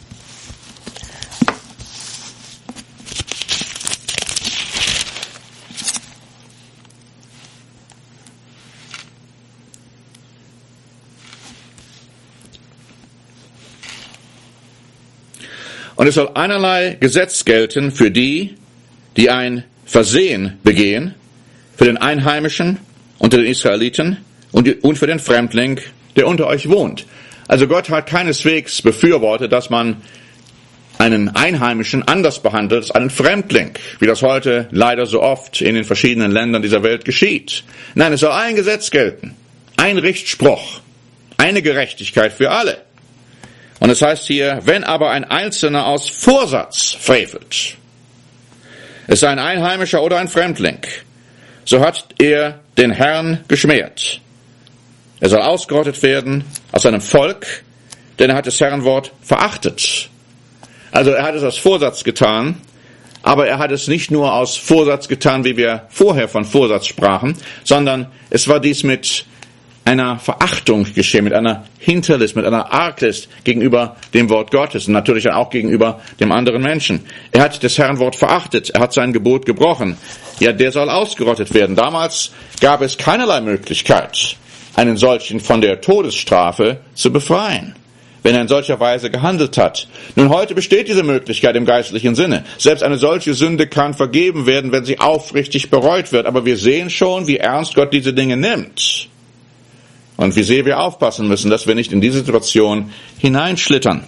Und es soll einerlei Gesetz gelten für die, die ein Versehen begehen, für den Einheimischen unter den Israeliten und für den Fremdling, der unter euch wohnt. Also Gott hat keineswegs befürwortet, dass man einen Einheimischen anders behandelt als einen Fremdling, wie das heute leider so oft in den verschiedenen Ländern dieser Welt geschieht. Nein, es soll ein Gesetz gelten, ein Richtspruch, eine Gerechtigkeit für alle. Und es heißt hier, wenn aber ein Einzelner aus Vorsatz frevelt, es sei ein Einheimischer oder ein Fremdling, so hat er den Herrn geschmäht. Er soll ausgerottet werden aus seinem Volk, denn er hat das Herrenwort verachtet. Also er hat es aus Vorsatz getan, aber er hat es nicht nur aus Vorsatz getan, wie wir vorher von Vorsatz sprachen, sondern es war dies mit einer Verachtung geschehen, mit einer Hinterlist, mit einer Arglist gegenüber dem Wort Gottes und natürlich auch gegenüber dem anderen Menschen. Er hat das Herrenwort verachtet, er hat sein Gebot gebrochen. Ja, der soll ausgerottet werden. Damals gab es keinerlei Möglichkeit, einen solchen von der Todesstrafe zu befreien, wenn er in solcher Weise gehandelt hat. Nun, heute besteht diese Möglichkeit im geistlichen Sinne. Selbst eine solche Sünde kann vergeben werden, wenn sie aufrichtig bereut wird. Aber wir sehen schon, wie ernst Gott diese Dinge nimmt. Und wie sehr wir aufpassen müssen, dass wir nicht in diese Situation hineinschlittern.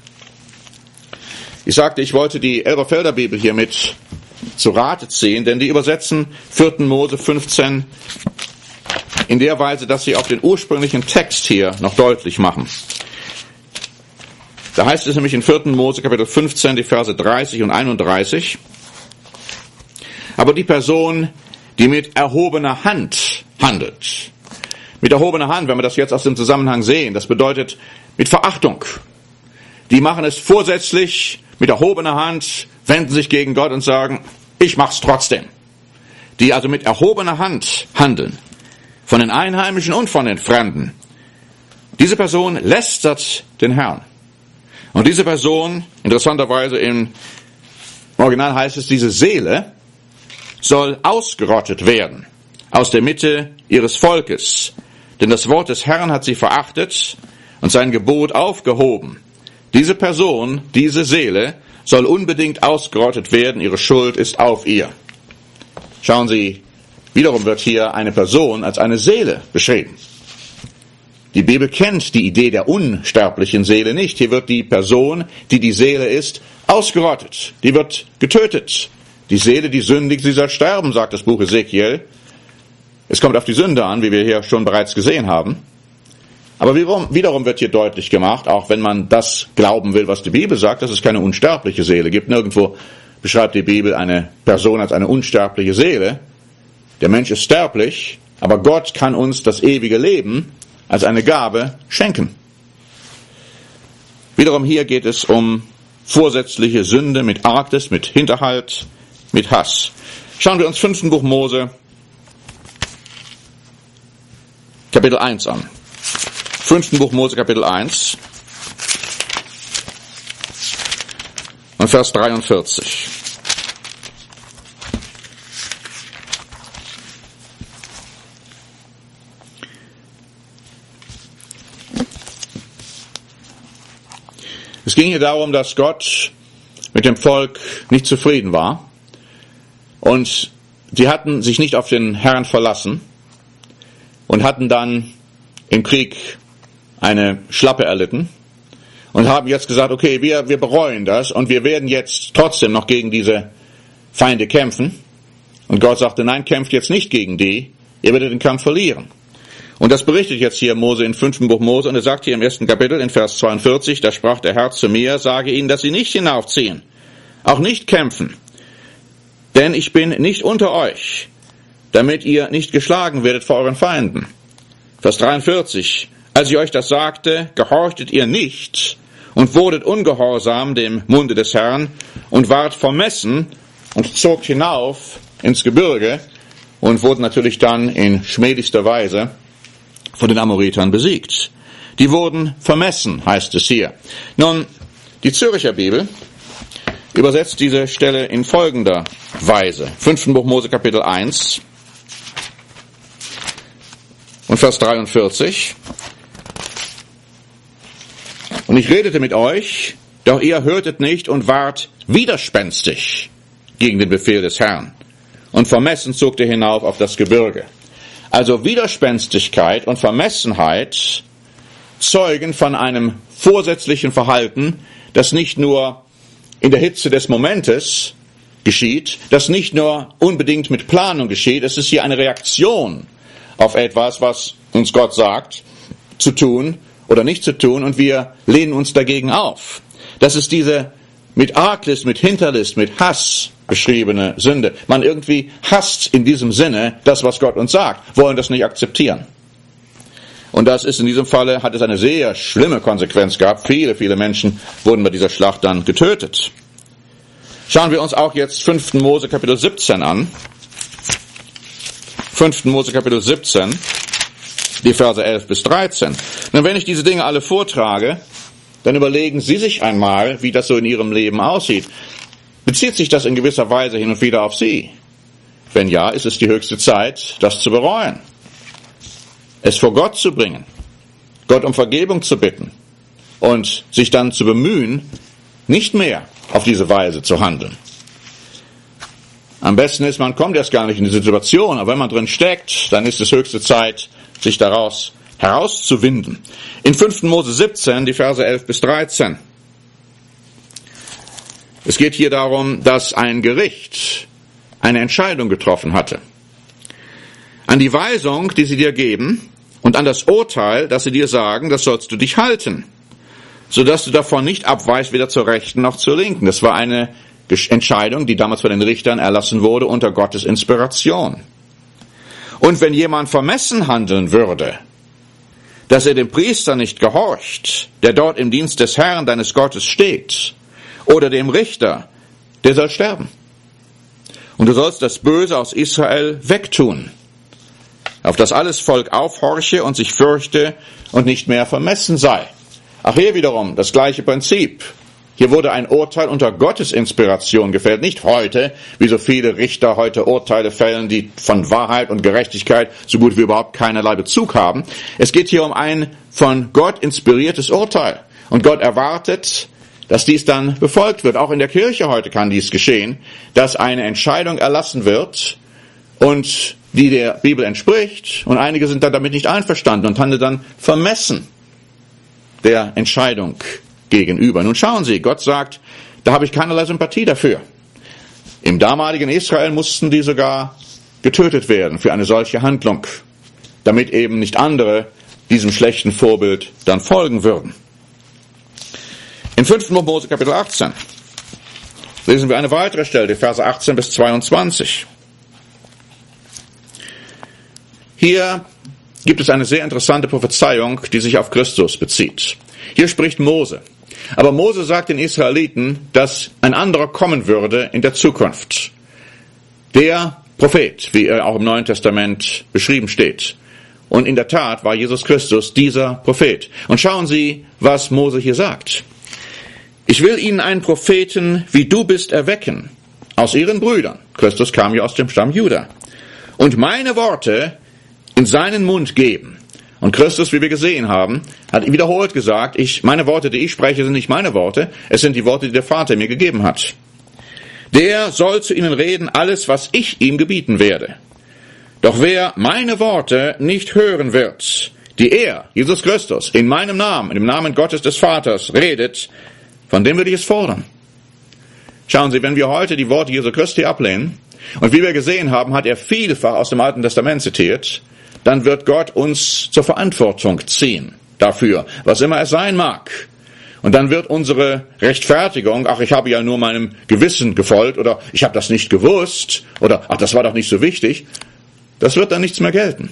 Ich sagte, ich wollte die Elberfelder Bibel hier mit zu Rate ziehen, denn die übersetzen 4. Mose 15 in der Weise, dass sie auf den ursprünglichen Text hier noch deutlich machen. Da heißt es nämlich in 4. Mose Kapitel 15, die Verse 30 und 31. Aber die Person, die mit erhobener Hand handelt, mit erhobener Hand, wenn wir das jetzt aus dem Zusammenhang sehen, das bedeutet mit Verachtung. Die machen es vorsätzlich, mit erhobener Hand, wenden sich gegen Gott und sagen, ich mach's trotzdem. Die also mit erhobener Hand handeln, von den Einheimischen und von den Fremden. Diese Person lästert den Herrn. Und diese Person, interessanterweise im Original heißt es, diese Seele soll ausgerottet werden aus der Mitte ihres Volkes. Denn das Wort des Herrn hat sie verachtet und sein Gebot aufgehoben. Diese Person, diese Seele, soll unbedingt ausgerottet werden. Ihre Schuld ist auf ihr. Schauen Sie, wiederum wird hier eine Person als eine Seele beschrieben. Die Bibel kennt die Idee der unsterblichen Seele nicht. Hier wird die Person, die die Seele ist, ausgerottet. Die wird getötet. Die Seele, die sündigt, sie soll sterben, sagt das Buch Ezekiel. Es kommt auf die Sünde an, wie wir hier schon bereits gesehen haben. Aber wiederum wird hier deutlich gemacht, auch wenn man das glauben will, was die Bibel sagt, dass es keine unsterbliche Seele gibt. Nirgendwo beschreibt die Bibel eine Person als eine unsterbliche Seele. Der Mensch ist sterblich, aber Gott kann uns das ewige Leben als eine Gabe schenken. Wiederum hier geht es um vorsätzliche Sünde mit Arglist, mit Hinterhalt, mit Hass. Schauen wir uns 5. Buch Mose, Kapitel 1 an. 5. Buch Mose, Kapitel 1 und Vers 43. Es ging hier darum, dass Gott mit dem Volk nicht zufrieden war und die hatten sich nicht auf den Herrn verlassen und hatten dann im Krieg eine Schlappe erlitten und haben jetzt gesagt, okay, wir bereuen das und wir werden jetzt trotzdem noch gegen diese Feinde kämpfen. Und Gott sagte, nein, kämpft jetzt nicht gegen die, ihr werdet den Kampf verlieren. Und das berichtet jetzt hier Mose im 5. Buch Mose und er sagt hier im 1. Kapitel in Vers 42, da sprach der Herr zu mir, sage ihnen, dass sie nicht hinaufziehen, auch nicht kämpfen, denn ich bin nicht unter euch, damit ihr nicht geschlagen werdet vor euren Feinden. Vers 43, als ich euch das sagte, gehorchtet ihr nicht und wurdet ungehorsam dem Munde des Herrn und wart vermessen und zogt hinauf ins Gebirge und wurden natürlich dann in schmählichster Weise von den Amoritern besiegt. Die wurden vermessen, heißt es hier. Nun, die Zürcher Bibel übersetzt diese Stelle in folgender Weise. 5. Buch Mose, Kapitel 1 und Vers 43. Und ich redete mit euch, doch ihr hörtet nicht und wart widerspenstig gegen den Befehl des Herrn. Und vermessen zogt ihr hinauf auf das Gebirge. Also Widerspenstigkeit und Vermessenheit zeugen von einem vorsätzlichen Verhalten, das nicht nur in der Hitze des Momentes geschieht, das nicht nur unbedingt mit Planung geschieht, es ist hier eine Reaktion auf etwas, was uns Gott sagt, zu tun oder nicht zu tun, und wir lehnen uns dagegen auf. Das ist diese mit Arglist, mit Hinterlist, mit Hass beschriebene Sünde. Man irgendwie hasst in diesem Sinne das, was Gott uns sagt, wollen das nicht akzeptieren. Und das ist in diesem Falle, hat es eine sehr schlimme Konsequenz gehabt. Viele, viele Menschen wurden bei dieser Schlacht dann getötet. Schauen wir uns auch jetzt 5. Mose Kapitel 17 an. 5. Mose Kapitel 17, die Verse 11 bis 13. Und wenn ich diese Dinge alle vortrage, dann überlegen Sie sich einmal, wie das so in Ihrem Leben aussieht. Bezieht sich das in gewisser Weise hin und wieder auf Sie? Wenn ja, ist es die höchste Zeit, das zu bereuen. Es vor Gott zu bringen, Gott um Vergebung zu bitten und sich dann zu bemühen, nicht mehr auf diese Weise zu handeln. Am besten ist, man kommt erst gar nicht in die Situation, aber wenn man drin steckt, dann ist es höchste Zeit, sich daraus herauszuwinden. In 5. Mose 17, die Verse 11 bis 13. Es geht hier darum, dass ein Gericht eine Entscheidung getroffen hatte. An die Weisung, die sie dir geben, und an das Urteil, das sie dir sagen, das sollst du dich halten, sodass du davon nicht abweichst, weder zur Rechten noch zur Linken. Das war eine Entscheidung, die damals von den Richtern erlassen wurde unter Gottes Inspiration. Und wenn jemand vermessen handeln würde, dass er dem Priester nicht gehorcht, der dort im Dienst des Herrn deines Gottes steht, oder dem Richter, der soll sterben. Und du sollst das Böse aus Israel wegtun, auf das alles Volk aufhorche und sich fürchte und nicht mehr vermessen sei. Auch hier wiederum das gleiche Prinzip. Hier wurde ein Urteil unter Gottes Inspiration gefällt, nicht heute, wie so viele Richter heute Urteile fällen, die von Wahrheit und Gerechtigkeit so gut wie überhaupt keinerlei Bezug haben. Es geht hier um ein von Gott inspiriertes Urteil. Und Gott erwartet, dass dies dann befolgt wird. Auch in der Kirche heute kann dies geschehen, dass eine Entscheidung erlassen wird und die der Bibel entspricht, und einige sind dann damit nicht einverstanden und handeln dann vermessen der Entscheidung gegenüber. Nun schauen Sie, Gott sagt, da habe ich keinerlei Sympathie dafür. Im damaligen Israel mussten die sogar getötet werden für eine solche Handlung, damit eben nicht andere diesem schlechten Vorbild dann folgen würden. In 5. Mose Kapitel 18 lesen wir eine weitere Stelle, die Verse 18 bis 22. Hier gibt es eine sehr interessante Prophezeiung, die sich auf Christus bezieht. Hier spricht Mose. Aber Mose sagt den Israeliten, dass ein anderer kommen würde in der Zukunft. Der Prophet, wie er auch im Neuen Testament beschrieben steht. Und in der Tat war Jesus Christus dieser Prophet. Und schauen Sie, was Mose hier sagt. Ich will ihnen einen Propheten, wie du bist, erwecken, aus ihren Brüdern. Christus kam ja aus dem Stamm Juda. Und meine Worte in seinen Mund geben. Und Christus, wie wir gesehen haben, hat wiederholt gesagt, meine Worte, die ich spreche, sind nicht meine Worte, es sind die Worte, die der Vater mir gegeben hat. Der soll zu ihnen reden, alles, was ich ihm gebieten werde. Doch wer meine Worte nicht hören wird, die er, Jesus Christus, in meinem Namen, in dem Namen Gottes des Vaters, redet, von dem würde ich es fordern. Schauen Sie, wenn wir heute die Worte Jesu Christi ablehnen, und wie wir gesehen haben, hat er vielfach aus dem Alten Testament zitiert, dann wird Gott uns zur Verantwortung ziehen dafür, was immer es sein mag. Und dann wird unsere Rechtfertigung, ich habe ja nur meinem Gewissen gefolgt, oder ich habe das nicht gewusst, oder das war doch nicht so wichtig, das wird dann nichts mehr gelten.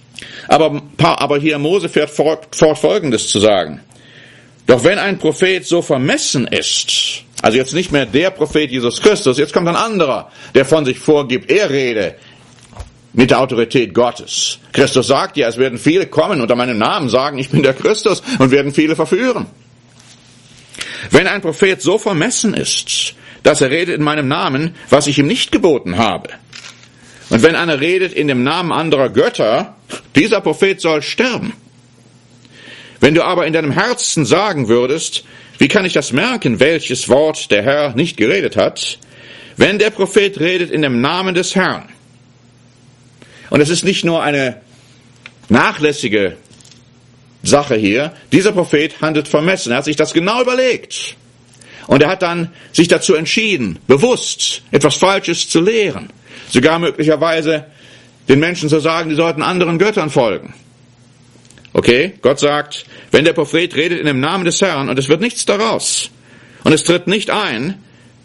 Aber hier Mose fährt fort Folgendes zu sagen. Doch wenn ein Prophet so vermessen ist, also jetzt nicht mehr der Prophet Jesus Christus, jetzt kommt ein anderer, der von sich vorgibt, er rede mit der Autorität Gottes. Christus sagt ja, es werden viele kommen unter meinem Namen sagen, ich bin der Christus, und werden viele verführen. Wenn ein Prophet so vermessen ist, dass er redet in meinem Namen, was ich ihm nicht geboten habe, und wenn einer redet in dem Namen anderer Götter, dieser Prophet soll sterben. Wenn du aber in deinem Herzen sagen würdest, wie kann ich das merken, welches Wort der Herr nicht geredet hat? Wenn der Prophet redet in dem Namen des Herrn, und es ist nicht nur eine nachlässige Sache hier, dieser Prophet handelt vermessen, er hat sich das genau überlegt. Und er hat dann sich dazu entschieden, bewusst etwas Falsches zu lehren. Sogar möglicherweise den Menschen zu sagen, die sollten anderen Göttern folgen. Okay, Gott sagt, wenn der Prophet redet in dem Namen des Herrn und es wird nichts daraus und es tritt nicht ein,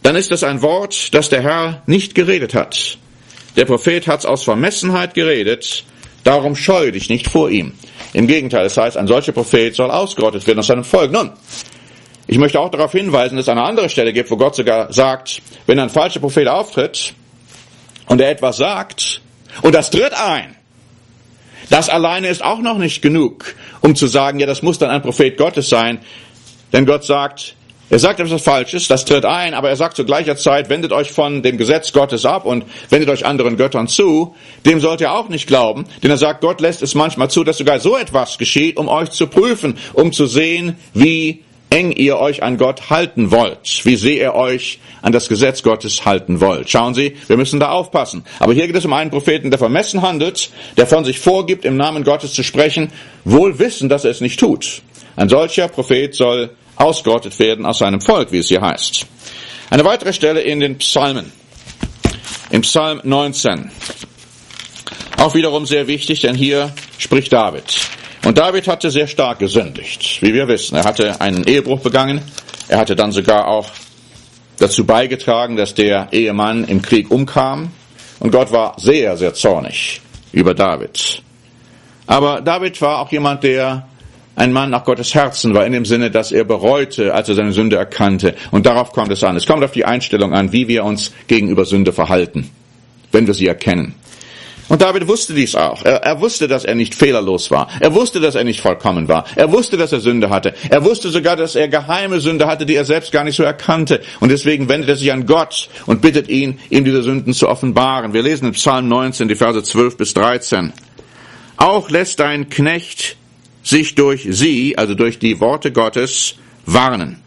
dann ist es ein Wort, das der Herr nicht geredet hat. Der Prophet hat es aus Vermessenheit geredet, darum scheue dich nicht vor ihm. Im Gegenteil, es heißt, ein solcher Prophet soll ausgerottet werden aus seinem Volk. Nun, ich möchte auch darauf hinweisen, dass es eine andere Stelle gibt, wo Gott sogar sagt, wenn ein falscher Prophet auftritt und er etwas sagt und das tritt ein, das alleine ist auch noch nicht genug, um zu sagen, ja, das muss dann ein Prophet Gottes sein. Denn Gott sagt, er sagt etwas Falsches, das tritt ein, aber er sagt zu gleicher Zeit, wendet euch von dem Gesetz Gottes ab und wendet euch anderen Göttern zu. Dem sollt ihr auch nicht glauben, denn er sagt, Gott lässt es manchmal zu, dass sogar so etwas geschieht, um euch zu prüfen, um zu sehen, wie eng ihr euch an Gott halten wollt, wie sehr ihr euch an das Gesetz Gottes halten wollt. Schauen Sie, wir müssen da aufpassen. Aber hier geht es um einen Propheten, der vermessen handelt, der von sich vorgibt, im Namen Gottes zu sprechen, wohl wissend, dass er es nicht tut. Ein solcher Prophet soll ausgerottet werden aus seinem Volk, wie es hier heißt. Eine weitere Stelle in den Psalmen, im Psalm 19. Auch wiederum sehr wichtig, denn hier spricht David. Und David hatte sehr stark gesündigt, wie wir wissen. Er hatte einen Ehebruch begangen. Er hatte dann sogar auch dazu beigetragen, dass der Ehemann im Krieg umkam. Und Gott war sehr, sehr zornig über David. Aber David war auch jemand, der ein Mann nach Gottes Herzen war, in dem Sinne, dass er bereute, als er seine Sünde erkannte. Und darauf kommt es an. Es kommt auf die Einstellung an, wie wir uns gegenüber Sünde verhalten, wenn wir sie erkennen. Und David wusste dies auch. Er wusste, dass er nicht fehlerlos war. Er wusste, dass er nicht vollkommen war. Er wusste, dass er Sünde hatte. Er wusste sogar, dass er geheime Sünde hatte, die er selbst gar nicht so erkannte. Und deswegen wendet er sich an Gott und bittet ihn, ihm diese Sünden zu offenbaren. Wir lesen in Psalm 19, die Verse 12 bis 13. Auch lässt dein Knecht sich durch sie, also durch die Worte Gottes, warnen.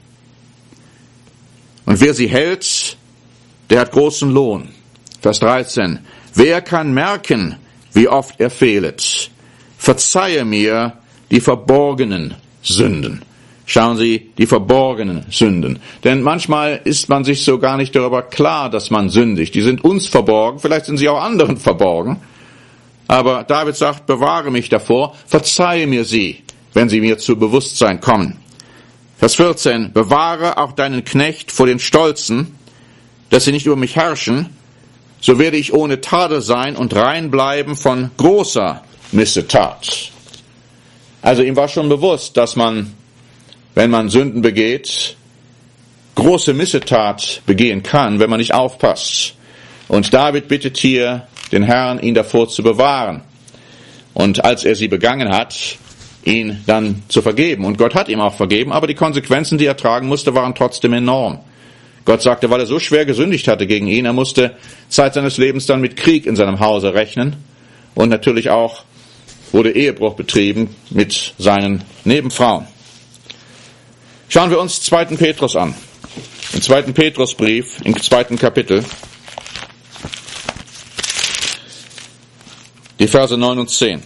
Und wer sie hält, der hat großen Lohn. Vers 13. Wer kann merken, wie oft er fehlet? Verzeihe mir die verborgenen Sünden. Schauen Sie, die verborgenen Sünden. Denn manchmal ist man sich so gar nicht darüber klar, dass man sündigt. Die sind uns verborgen, vielleicht sind sie auch anderen verborgen. Aber David sagt, bewahre mich davor, verzeihe mir sie, wenn sie mir zu Bewusstsein kommen. Vers 14. Bewahre auch deinen Knecht vor den Stolzen, dass sie nicht über mich herrschen. So werde ich ohne Tadel sein und rein bleiben von großer Missetat. Also ihm war schon bewusst, dass man, wenn man Sünden begeht, große Missetat begehen kann, wenn man nicht aufpasst. Und David bittet hier den Herrn, ihn davor zu bewahren. Und als er sie begangen hat, ihn dann zu vergeben. Und Gott hat ihm auch vergeben, aber die Konsequenzen, die er tragen musste, waren trotzdem enorm. Gott sagte, weil er so schwer gesündigt hatte gegen ihn, er musste Zeit seines Lebens dann mit Krieg in seinem Hause rechnen. Und natürlich auch wurde Ehebruch betrieben mit seinen Nebenfrauen. Schauen wir uns 2. Petrus an. Im 2. Petrusbrief, im 2. Kapitel, die Verse 9 und 10.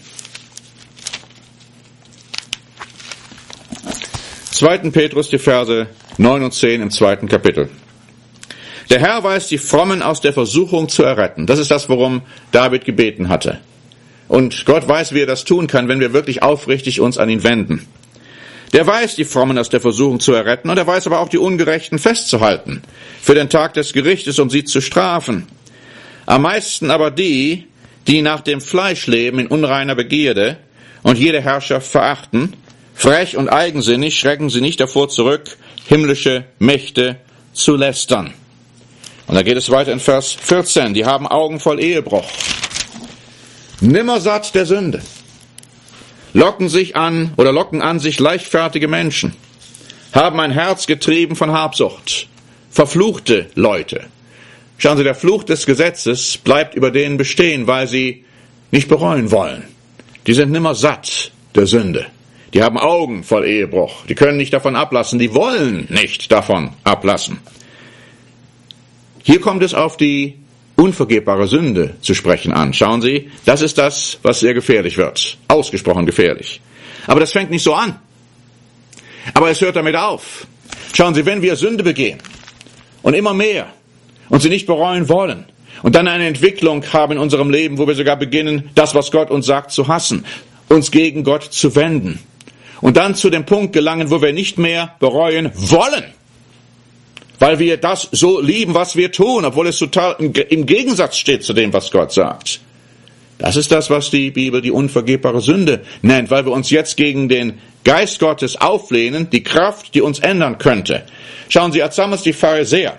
2. Petrus, die Verse 9 und 10 im 2. Kapitel. Der Herr weiß die Frommen aus der Versuchung zu erretten. Das ist das, worum David gebeten hatte. Und Gott weiß, wie er das tun kann, wenn wir wirklich aufrichtig uns an ihn wenden. Der weiß, die Frommen aus der Versuchung zu erretten, und er weiß aber auch, die Ungerechten festzuhalten, für den Tag des Gerichtes, um sie zu strafen. Am meisten aber die, die nach dem Fleisch leben in unreiner Begierde und jede Herrschaft verachten, frech und eigensinnig schrecken sie nicht davor zurück, himmlische Mächte zu lästern. Und da geht es weiter in Vers 14. Die haben Augen voll Ehebruch, nimmersatt der Sünde, locken an sich leichtfertige Menschen, haben ein Herz getrieben von Habsucht, verfluchte Leute. Schauen Sie, der Fluch des Gesetzes bleibt über denen bestehen, weil sie nicht bereuen wollen. Die sind nimmersatt der Sünde. Die haben Augen voll Ehebruch. Die können nicht davon ablassen. Die wollen nicht davon ablassen. Hier kommt es auf die unvergebbare Sünde zu sprechen an. Schauen Sie, das ist das, was sehr gefährlich wird. Ausgesprochen gefährlich. Aber das fängt nicht so an. Aber es hört damit auf. Schauen Sie, wenn wir Sünde begehen und immer mehr und sie nicht bereuen wollen und dann eine Entwicklung haben in unserem Leben, wo wir sogar beginnen, das, was Gott uns sagt, zu hassen, uns gegen Gott zu wenden und dann zu dem Punkt gelangen, wo wir nicht mehr bereuen wollen, weil wir das so lieben, was wir tun, obwohl es total im Gegensatz steht zu dem, was Gott sagt. Das ist das, was die Bibel die unvergebbare Sünde nennt, weil wir uns jetzt gegen den Geist Gottes auflehnen, die Kraft, die uns ändern könnte. Schauen Sie, als damals die Pharisäer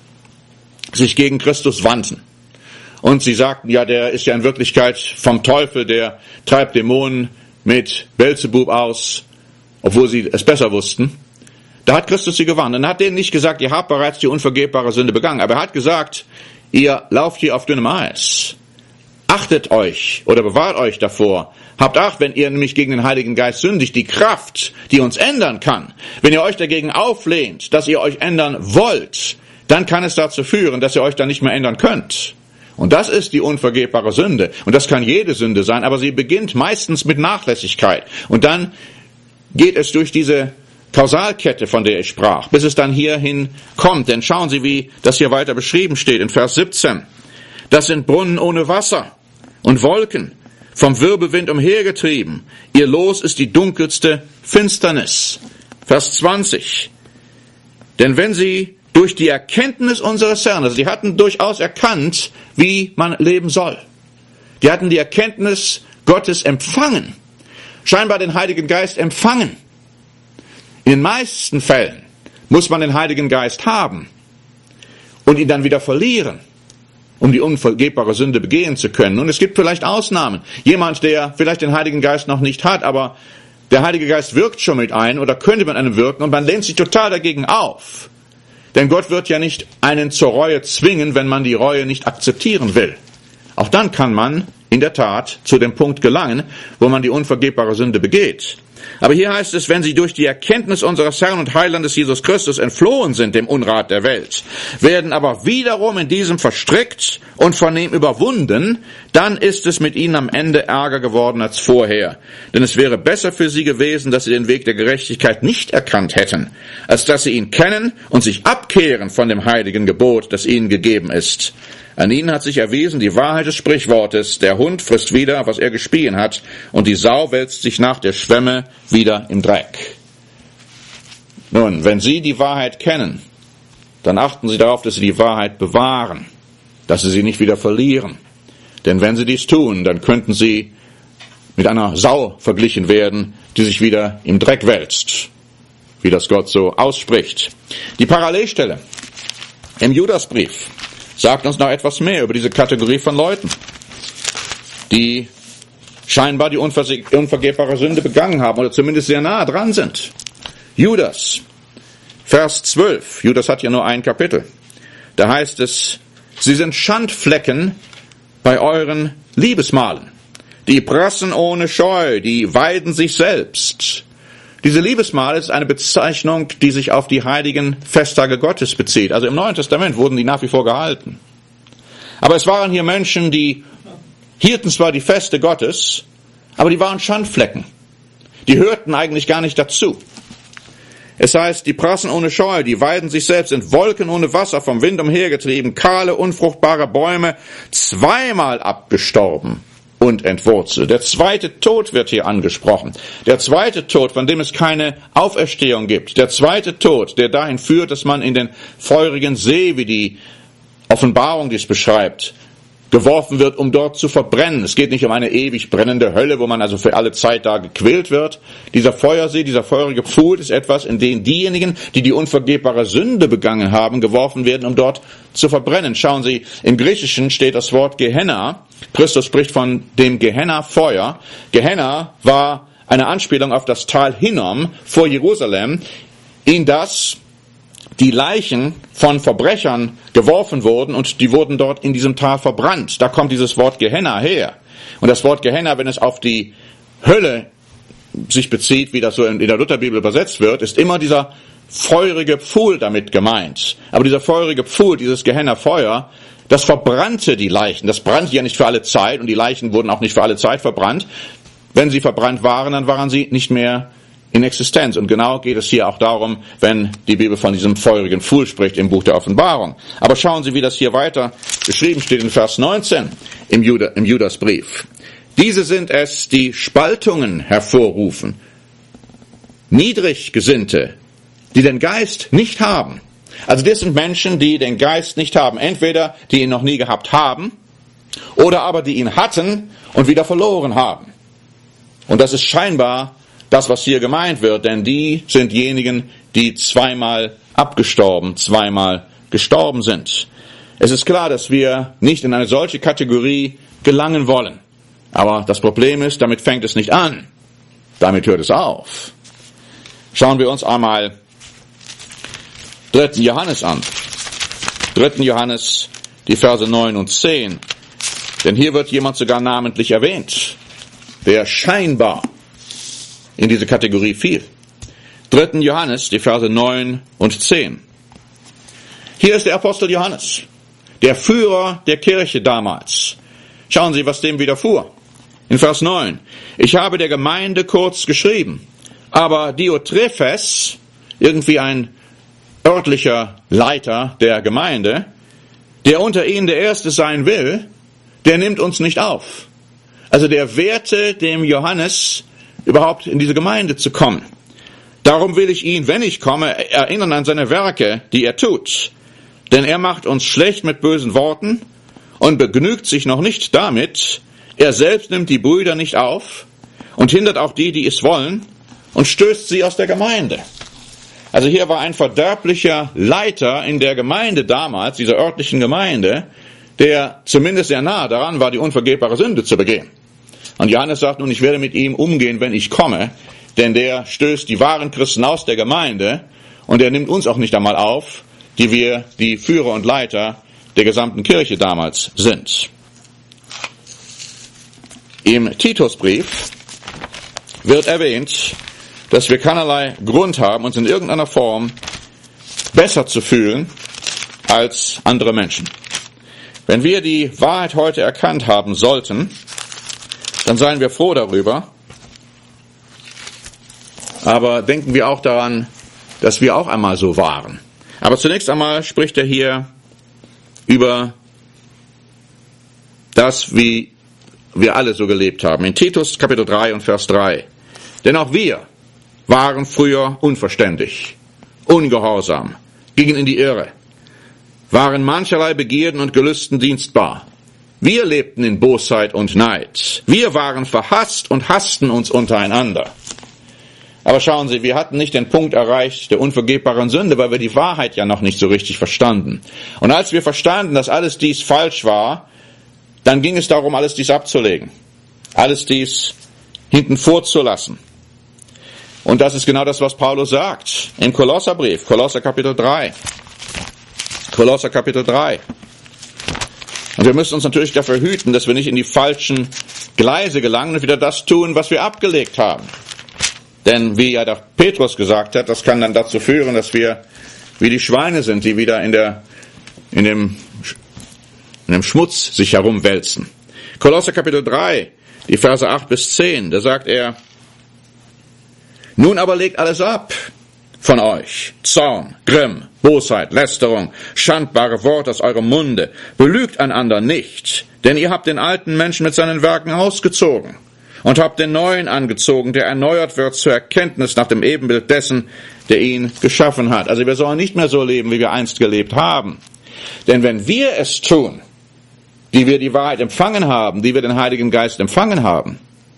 sich gegen Christus wandten und sie sagten, ja, der ist ja in Wirklichkeit vom Teufel, der treibt Dämonen mit Beelzebub aus, obwohl sie es besser wussten. Da hat Christus sie gewarnt. Und er hat denen nicht gesagt, ihr habt bereits die unvergebbare Sünde begangen, aber er hat gesagt, ihr lauft hier auf dünnem Eis. Achtet euch oder bewahrt euch davor. Habt Acht, wenn ihr nämlich gegen den Heiligen Geist sündigt, die Kraft, die uns ändern kann. Wenn ihr euch dagegen auflehnt, dass ihr euch ändern wollt, dann kann es dazu führen, dass ihr euch dann nicht mehr ändern könnt. Und das ist die unvergebbare Sünde. Und das kann jede Sünde sein, aber sie beginnt meistens mit Nachlässigkeit. Und dann geht es durch diese Kausalkette, von der ich sprach, bis es dann hierhin kommt. Denn schauen Sie, wie das hier weiter beschrieben steht in Vers 17. Das sind Brunnen ohne Wasser und Wolken, vom Wirbelwind umhergetrieben. Ihr Los ist die dunkelste Finsternis. Vers 20. Denn wenn sie durch die Erkenntnis unseres Herrn, also die hatten durchaus erkannt, wie man leben soll. Die hatten die Erkenntnis Gottes empfangen. Scheinbar den Heiligen Geist empfangen. In den meisten Fällen muss man den Heiligen Geist haben und ihn dann wieder verlieren, um die unvergebbare Sünde begehen zu können. Und es gibt vielleicht Ausnahmen. Jemand, der vielleicht den Heiligen Geist noch nicht hat, aber der Heilige Geist wirkt schon mit einem oder könnte mit einem wirken und man lehnt sich total dagegen auf. Denn Gott wird ja nicht einen zur Reue zwingen, wenn man die Reue nicht akzeptieren will. Auch dann kann man in der Tat zu dem Punkt gelangen, wo man die unvergebbare Sünde begeht. Aber hier heißt es, wenn sie durch die Erkenntnis unseres Herrn und Heilandes Jesus Christus entflohen sind dem Unrat der Welt, werden aber wiederum in diesem verstrickt und von ihm überwunden, dann ist es mit ihnen am Ende ärger geworden als vorher. Denn es wäre besser für sie gewesen, dass sie den Weg der Gerechtigkeit nicht erkannt hätten, als dass sie ihn kennen und sich abkehren von dem heiligen Gebot, das ihnen gegeben ist. An ihnen hat sich erwiesen die Wahrheit des Sprichwortes, der Hund frisst wieder, was er gespien hat, und die Sau wälzt sich nach der Schwemme wieder im Dreck. Nun, wenn Sie die Wahrheit kennen, dann achten Sie darauf, dass Sie die Wahrheit bewahren, dass Sie sie nicht wieder verlieren. Denn wenn Sie dies tun, dann könnten Sie mit einer Sau verglichen werden, die sich wieder im Dreck wälzt, wie das Gott so ausspricht. Die Parallelstelle im Judasbrief sagt uns noch etwas mehr über diese Kategorie von Leuten, die scheinbar die unvergebbare Sünde begangen haben oder zumindest sehr nahe dran sind. Judas, Vers 12. Judas hat ja nur ein Kapitel. Da heißt es, sie sind Schandflecken bei euren Liebesmalen. Die prassen ohne Scheu, die weiden sich selbst. Diese Liebesmahl ist eine Bezeichnung, die sich auf die heiligen Festtage Gottes bezieht. Also im Neuen Testament wurden die nach wie vor gehalten. Aber es waren hier Menschen, die hielten zwar die Feste Gottes, aber die waren Schandflecken. Die hörten eigentlich gar nicht dazu. Es heißt, die prassen ohne Scheu, die weiden sich selbst, sind Wolken ohne Wasser, vom Wind umhergetrieben, kahle, unfruchtbare Bäume, zweimal abgestorben und entwurzelt. Der zweite Tod wird hier angesprochen. Der zweite Tod, von dem es keine Auferstehung gibt. Der zweite Tod, der dahin führt, dass man in den feurigen See, wie die Offenbarung dies beschreibt, geworfen wird, um dort zu verbrennen. Es geht nicht um eine ewig brennende Hölle, wo man also für alle Zeit da gequält wird. Dieser Feuersee, dieser feurige Pfuhl ist etwas, in den diejenigen, die die unvergebbare Sünde begangen haben, geworfen werden, um dort zu verbrennen. Schauen Sie, im Griechischen steht das Wort Gehenna. Christus spricht von dem Gehenna-Feuer. Gehenna war eine Anspielung auf das Tal Hinnom vor Jerusalem, in das die Leichen von Verbrechern geworfen wurden und die wurden dort in diesem Tal verbrannt. Da kommt dieses Wort Gehenna her. Und das Wort Gehenna, wenn es auf die Hölle sich bezieht, wie das so in der Lutherbibel übersetzt wird, ist immer dieser feurige Pfuhl damit gemeint. Aber dieser feurige Pfuhl, dieses Gehenna-Feuer, das verbrannte die Leichen. Das brannte ja nicht für alle Zeit und die Leichen wurden auch nicht für alle Zeit verbrannt. Wenn sie verbrannt waren, dann waren sie nicht mehr in Existenz. Und genau geht es hier auch darum, wenn die Bibel von diesem feurigen Pfuhl spricht im Buch der Offenbarung. Aber schauen Sie, wie das hier weiter beschrieben steht in Vers 19 im Judasbrief. Diese sind es, die Spaltungen hervorrufen. Niedriggesinnte, die den Geist nicht haben, Also das sind Menschen, die den Geist nicht haben. Entweder die ihn noch nie gehabt haben oder aber die ihn hatten und wieder verloren haben. Und das ist scheinbar das, was hier gemeint wird, denn die sind diejenigen, die zweimal gestorben sind. Es ist klar, dass wir nicht in eine solche Kategorie gelangen wollen. Aber das Problem ist, damit fängt es nicht an. Damit hört es auf. Schauen wir uns einmal 3. Johannes an. 3. Johannes, die Verse 9 und 10. Denn hier wird jemand sogar namentlich erwähnt, der scheinbar in diese Kategorie fiel. 3. Johannes, die Verse 9 und 10. Hier ist der Apostel Johannes, der Führer der Kirche damals. Schauen Sie, was dem widerfuhr. In Vers 9. Ich habe der Gemeinde kurz geschrieben, aber Diotrephes, irgendwie ein örtlicher Leiter der Gemeinde, der unter ihnen der Erste sein will, der nimmt uns nicht auf. Also der wehrte dem Johannes, überhaupt in diese Gemeinde zu kommen. Darum will ich ihn, wenn ich komme, erinnern an seine Werke, die er tut. Denn er macht uns schlecht mit bösen Worten und begnügt sich noch nicht damit. Er selbst nimmt die Brüder nicht auf und hindert auch die es wollen und stößt sie aus der Gemeinde. Also hier war ein verderblicher Leiter in der Gemeinde damals, dieser örtlichen Gemeinde, der zumindest sehr nah daran war, die unvergebbare Sünde zu begehen. Und Johannes sagt nun, ich werde mit ihm umgehen, wenn ich komme, denn der stößt die wahren Christen aus der Gemeinde und er nimmt uns auch nicht einmal auf, die wir die Führer und Leiter der gesamten Kirche damals sind. Im Titusbrief wird erwähnt, dass wir keinerlei Grund haben, uns in irgendeiner Form besser zu fühlen als andere Menschen. Wenn wir die Wahrheit heute erkannt haben sollten, dann seien wir froh darüber. Aber denken wir auch daran, dass wir auch einmal so waren. Aber zunächst einmal spricht er hier über das, wie wir alle so gelebt haben. In Titus Kapitel 3 und Vers 3. Denn auch wir waren früher unverständig, ungehorsam, gingen in die Irre, waren mancherlei Begierden und Gelüsten dienstbar. Wir lebten in Bosheit und Neid. Wir waren verhasst und hassten uns untereinander. Aber schauen Sie, wir hatten nicht den Punkt erreicht der unvergebbaren Sünde, weil wir die Wahrheit ja noch nicht so richtig verstanden. Und als wir verstanden, dass alles dies falsch war, dann ging es darum, alles dies abzulegen. Alles dies hinten vorzulassen. Und das ist genau das, was Paulus sagt im Kolosserbrief, Kolosser Kapitel 3. Kolosser Kapitel 3. Und wir müssen uns natürlich dafür hüten, dass wir nicht in die falschen Gleise gelangen und wieder das tun, was wir abgelegt haben. Denn wie ja der Petrus gesagt hat, das kann dann dazu führen, dass wir wie die Schweine sind, die wieder in dem Schmutz sich herumwälzen. Kolosser Kapitel 3, die Verse 8 bis 10, da sagt er, nun aber legt alles ab von euch, Zorn, Grimm, Bosheit, Lästerung, schandbare Worte aus eurem Munde, belügt einander nicht, denn ihr habt den alten Menschen mit seinen Werken ausgezogen und habt den neuen angezogen, der erneuert wird zur Erkenntnis nach dem Ebenbild dessen, der ihn geschaffen hat. Also wir sollen nicht mehr so leben, wie wir einst gelebt haben. Denn wenn wir es tun, die wir die Wahrheit empfangen haben, die wir den Heiligen Geist empfangen haben,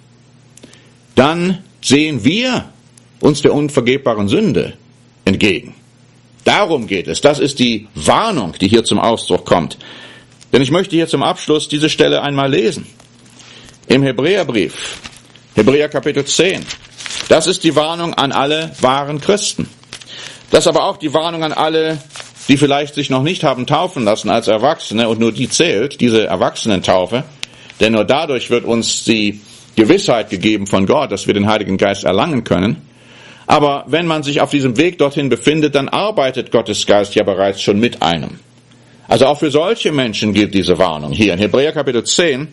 dann sehen wir uns der unvergebbaren Sünde entgegen. Darum geht es. Das ist die Warnung, die hier zum Ausdruck kommt. Denn ich möchte hier zum Abschluss diese Stelle einmal lesen. Im Hebräerbrief, Hebräer Kapitel 10. Das ist die Warnung an alle wahren Christen. Das ist aber auch die Warnung an alle, die vielleicht sich noch nicht haben taufen lassen als Erwachsene und nur die zählt, diese Erwachsenentaufe. Denn nur dadurch wird uns die Gewissheit gegeben von Gott, dass wir den Heiligen Geist erlangen können. Aber wenn man sich auf diesem Weg dorthin befindet, dann arbeitet Gottes Geist ja bereits schon mit einem. Also auch für solche Menschen gilt diese Warnung. Hier in Hebräer Kapitel 10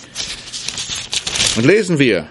und lesen wir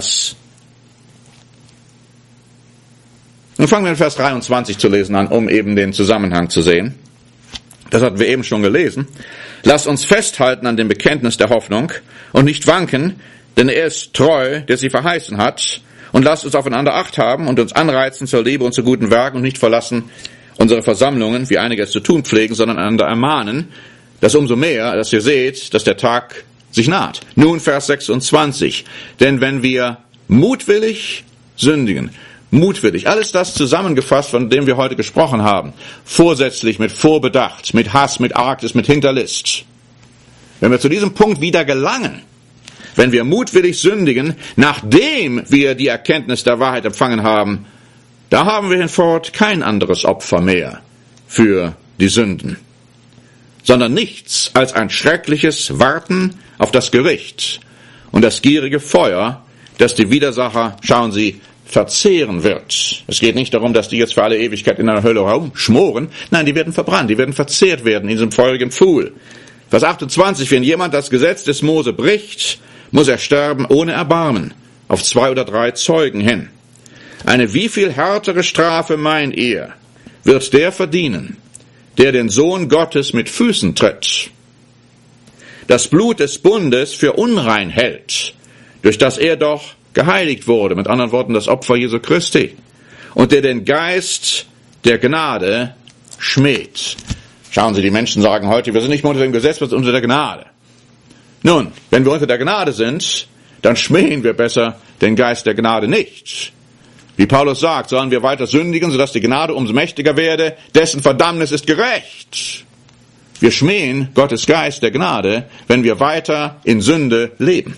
Nun fangen wir in Vers 23 zu lesen an, um eben den Zusammenhang zu sehen. Das hatten wir eben schon gelesen. Lasst uns festhalten an dem Bekenntnis der Hoffnung und nicht wanken, denn er ist treu, der sie verheißen hat. Und lasst uns aufeinander Acht haben und uns anreizen zur Liebe und zu guten Werken und nicht verlassen unsere Versammlungen, wie einige es zu tun pflegen, sondern einander ermahnen, das umso mehr, dass ihr seht, dass der Tag sich naht. Nun Vers 26. Denn wenn wir mutwillig sündigen, mutwillig, alles das zusammengefasst, von dem wir heute gesprochen haben, vorsätzlich, mit Vorbedacht, mit Hass, mit Arktis, mit Hinterlist. Wenn wir zu diesem Punkt wieder gelangen, wenn wir mutwillig sündigen, nachdem wir die Erkenntnis der Wahrheit empfangen haben, da haben wir hinfort kein anderes Opfer mehr für die Sünden, sondern nichts als ein schreckliches Warten auf das Gericht und das gierige Feuer, das die Widersacher, schauen Sie, verzehren wird. Es geht nicht darum, dass die jetzt für alle Ewigkeit in der Hölle rumschmoren. Nein, die werden verbrannt, die werden verzehrt werden in diesem feurigen Pfuhl. Vers 28, wenn jemand das Gesetz des Mose bricht, muss er sterben ohne Erbarmen, auf 2 oder 3 Zeugen hin. Eine wie viel härtere Strafe, meint ihr, wird der verdienen, der den Sohn Gottes mit Füßen tritt, das Blut des Bundes für unrein hält, durch das er doch geheiligt wurde, mit anderen Worten das Opfer Jesu Christi, und der den Geist der Gnade schmäht. Schauen Sie, die Menschen sagen heute, wir sind nicht mehr unter dem Gesetz, wir sind unter der Gnade. Nun, wenn wir unter der Gnade sind, dann schmähen wir besser den Geist der Gnade nicht. Wie Paulus sagt, sollen wir weiter sündigen, sodass die Gnade umso mächtiger werde, dessen Verdammnis ist gerecht. Wir schmähen Gottes Geist der Gnade, wenn wir weiter in Sünde leben.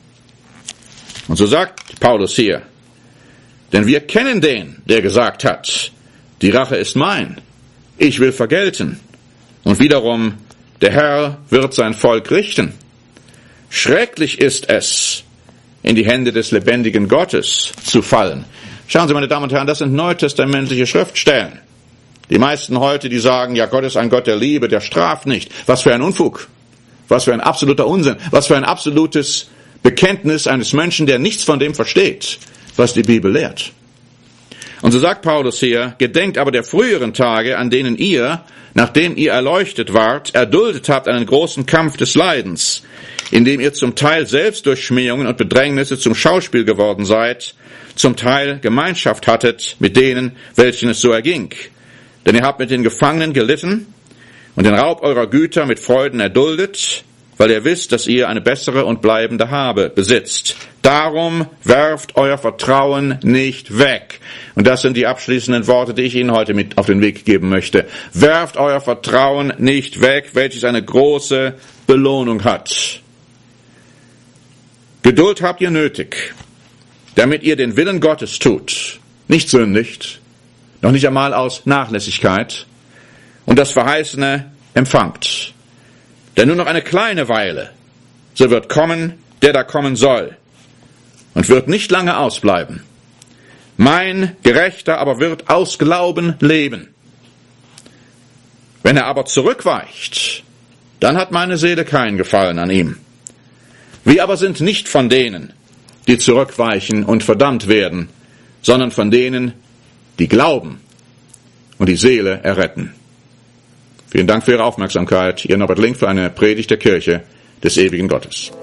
Und so sagt Paulus hier, denn wir kennen den, der gesagt hat, die Rache ist mein, ich will vergelten. Und wiederum, der Herr wird sein Volk richten. Schrecklich ist es, in die Hände des lebendigen Gottes zu fallen. Schauen Sie, meine Damen und Herren, das sind neutestamentliche Schriftstellen. Die meisten heute, die sagen, ja, Gott ist ein Gott der Liebe, der straft nicht. Was für ein Unfug. Was für ein absoluter Unsinn. Was für ein absolutes Bekenntnis eines Menschen, der nichts von dem versteht, was die Bibel lehrt. Und so sagt Paulus hier, gedenkt aber der früheren Tage, an denen ihr, nachdem ihr erleuchtet wart, erduldet habt einen großen Kampf des Leidens, indem ihr zum Teil selbst durch Schmähungen und Bedrängnisse zum Schauspiel geworden seid, zum Teil Gemeinschaft hattet mit denen, welchen es so erging. Denn ihr habt mit den Gefangenen gelitten und den Raub eurer Güter mit Freuden erduldet, weil ihr wisst, dass ihr eine bessere und bleibende Habe besitzt. Darum werft euer Vertrauen nicht weg. Und das sind die abschließenden Worte, die ich Ihnen heute mit auf den Weg geben möchte. Werft euer Vertrauen nicht weg, welches eine große Belohnung hat. Geduld habt ihr nötig, damit ihr den Willen Gottes tut, nicht sündigt, noch nicht einmal aus Nachlässigkeit, und das Verheißene empfangt. Denn nur noch eine kleine Weile, so wird kommen, der da kommen soll, und wird nicht lange ausbleiben. Mein Gerechter aber wird aus Glauben leben. Wenn er aber zurückweicht, dann hat meine Seele keinen Gefallen an ihm. Wir aber sind nicht von denen, die zurückweichen und verdammt werden, sondern von denen, die glauben und die Seele erretten. Vielen Dank für Ihre Aufmerksamkeit. Ihr Norbert Link für eine Predigt der Kirche des ewigen Gottes.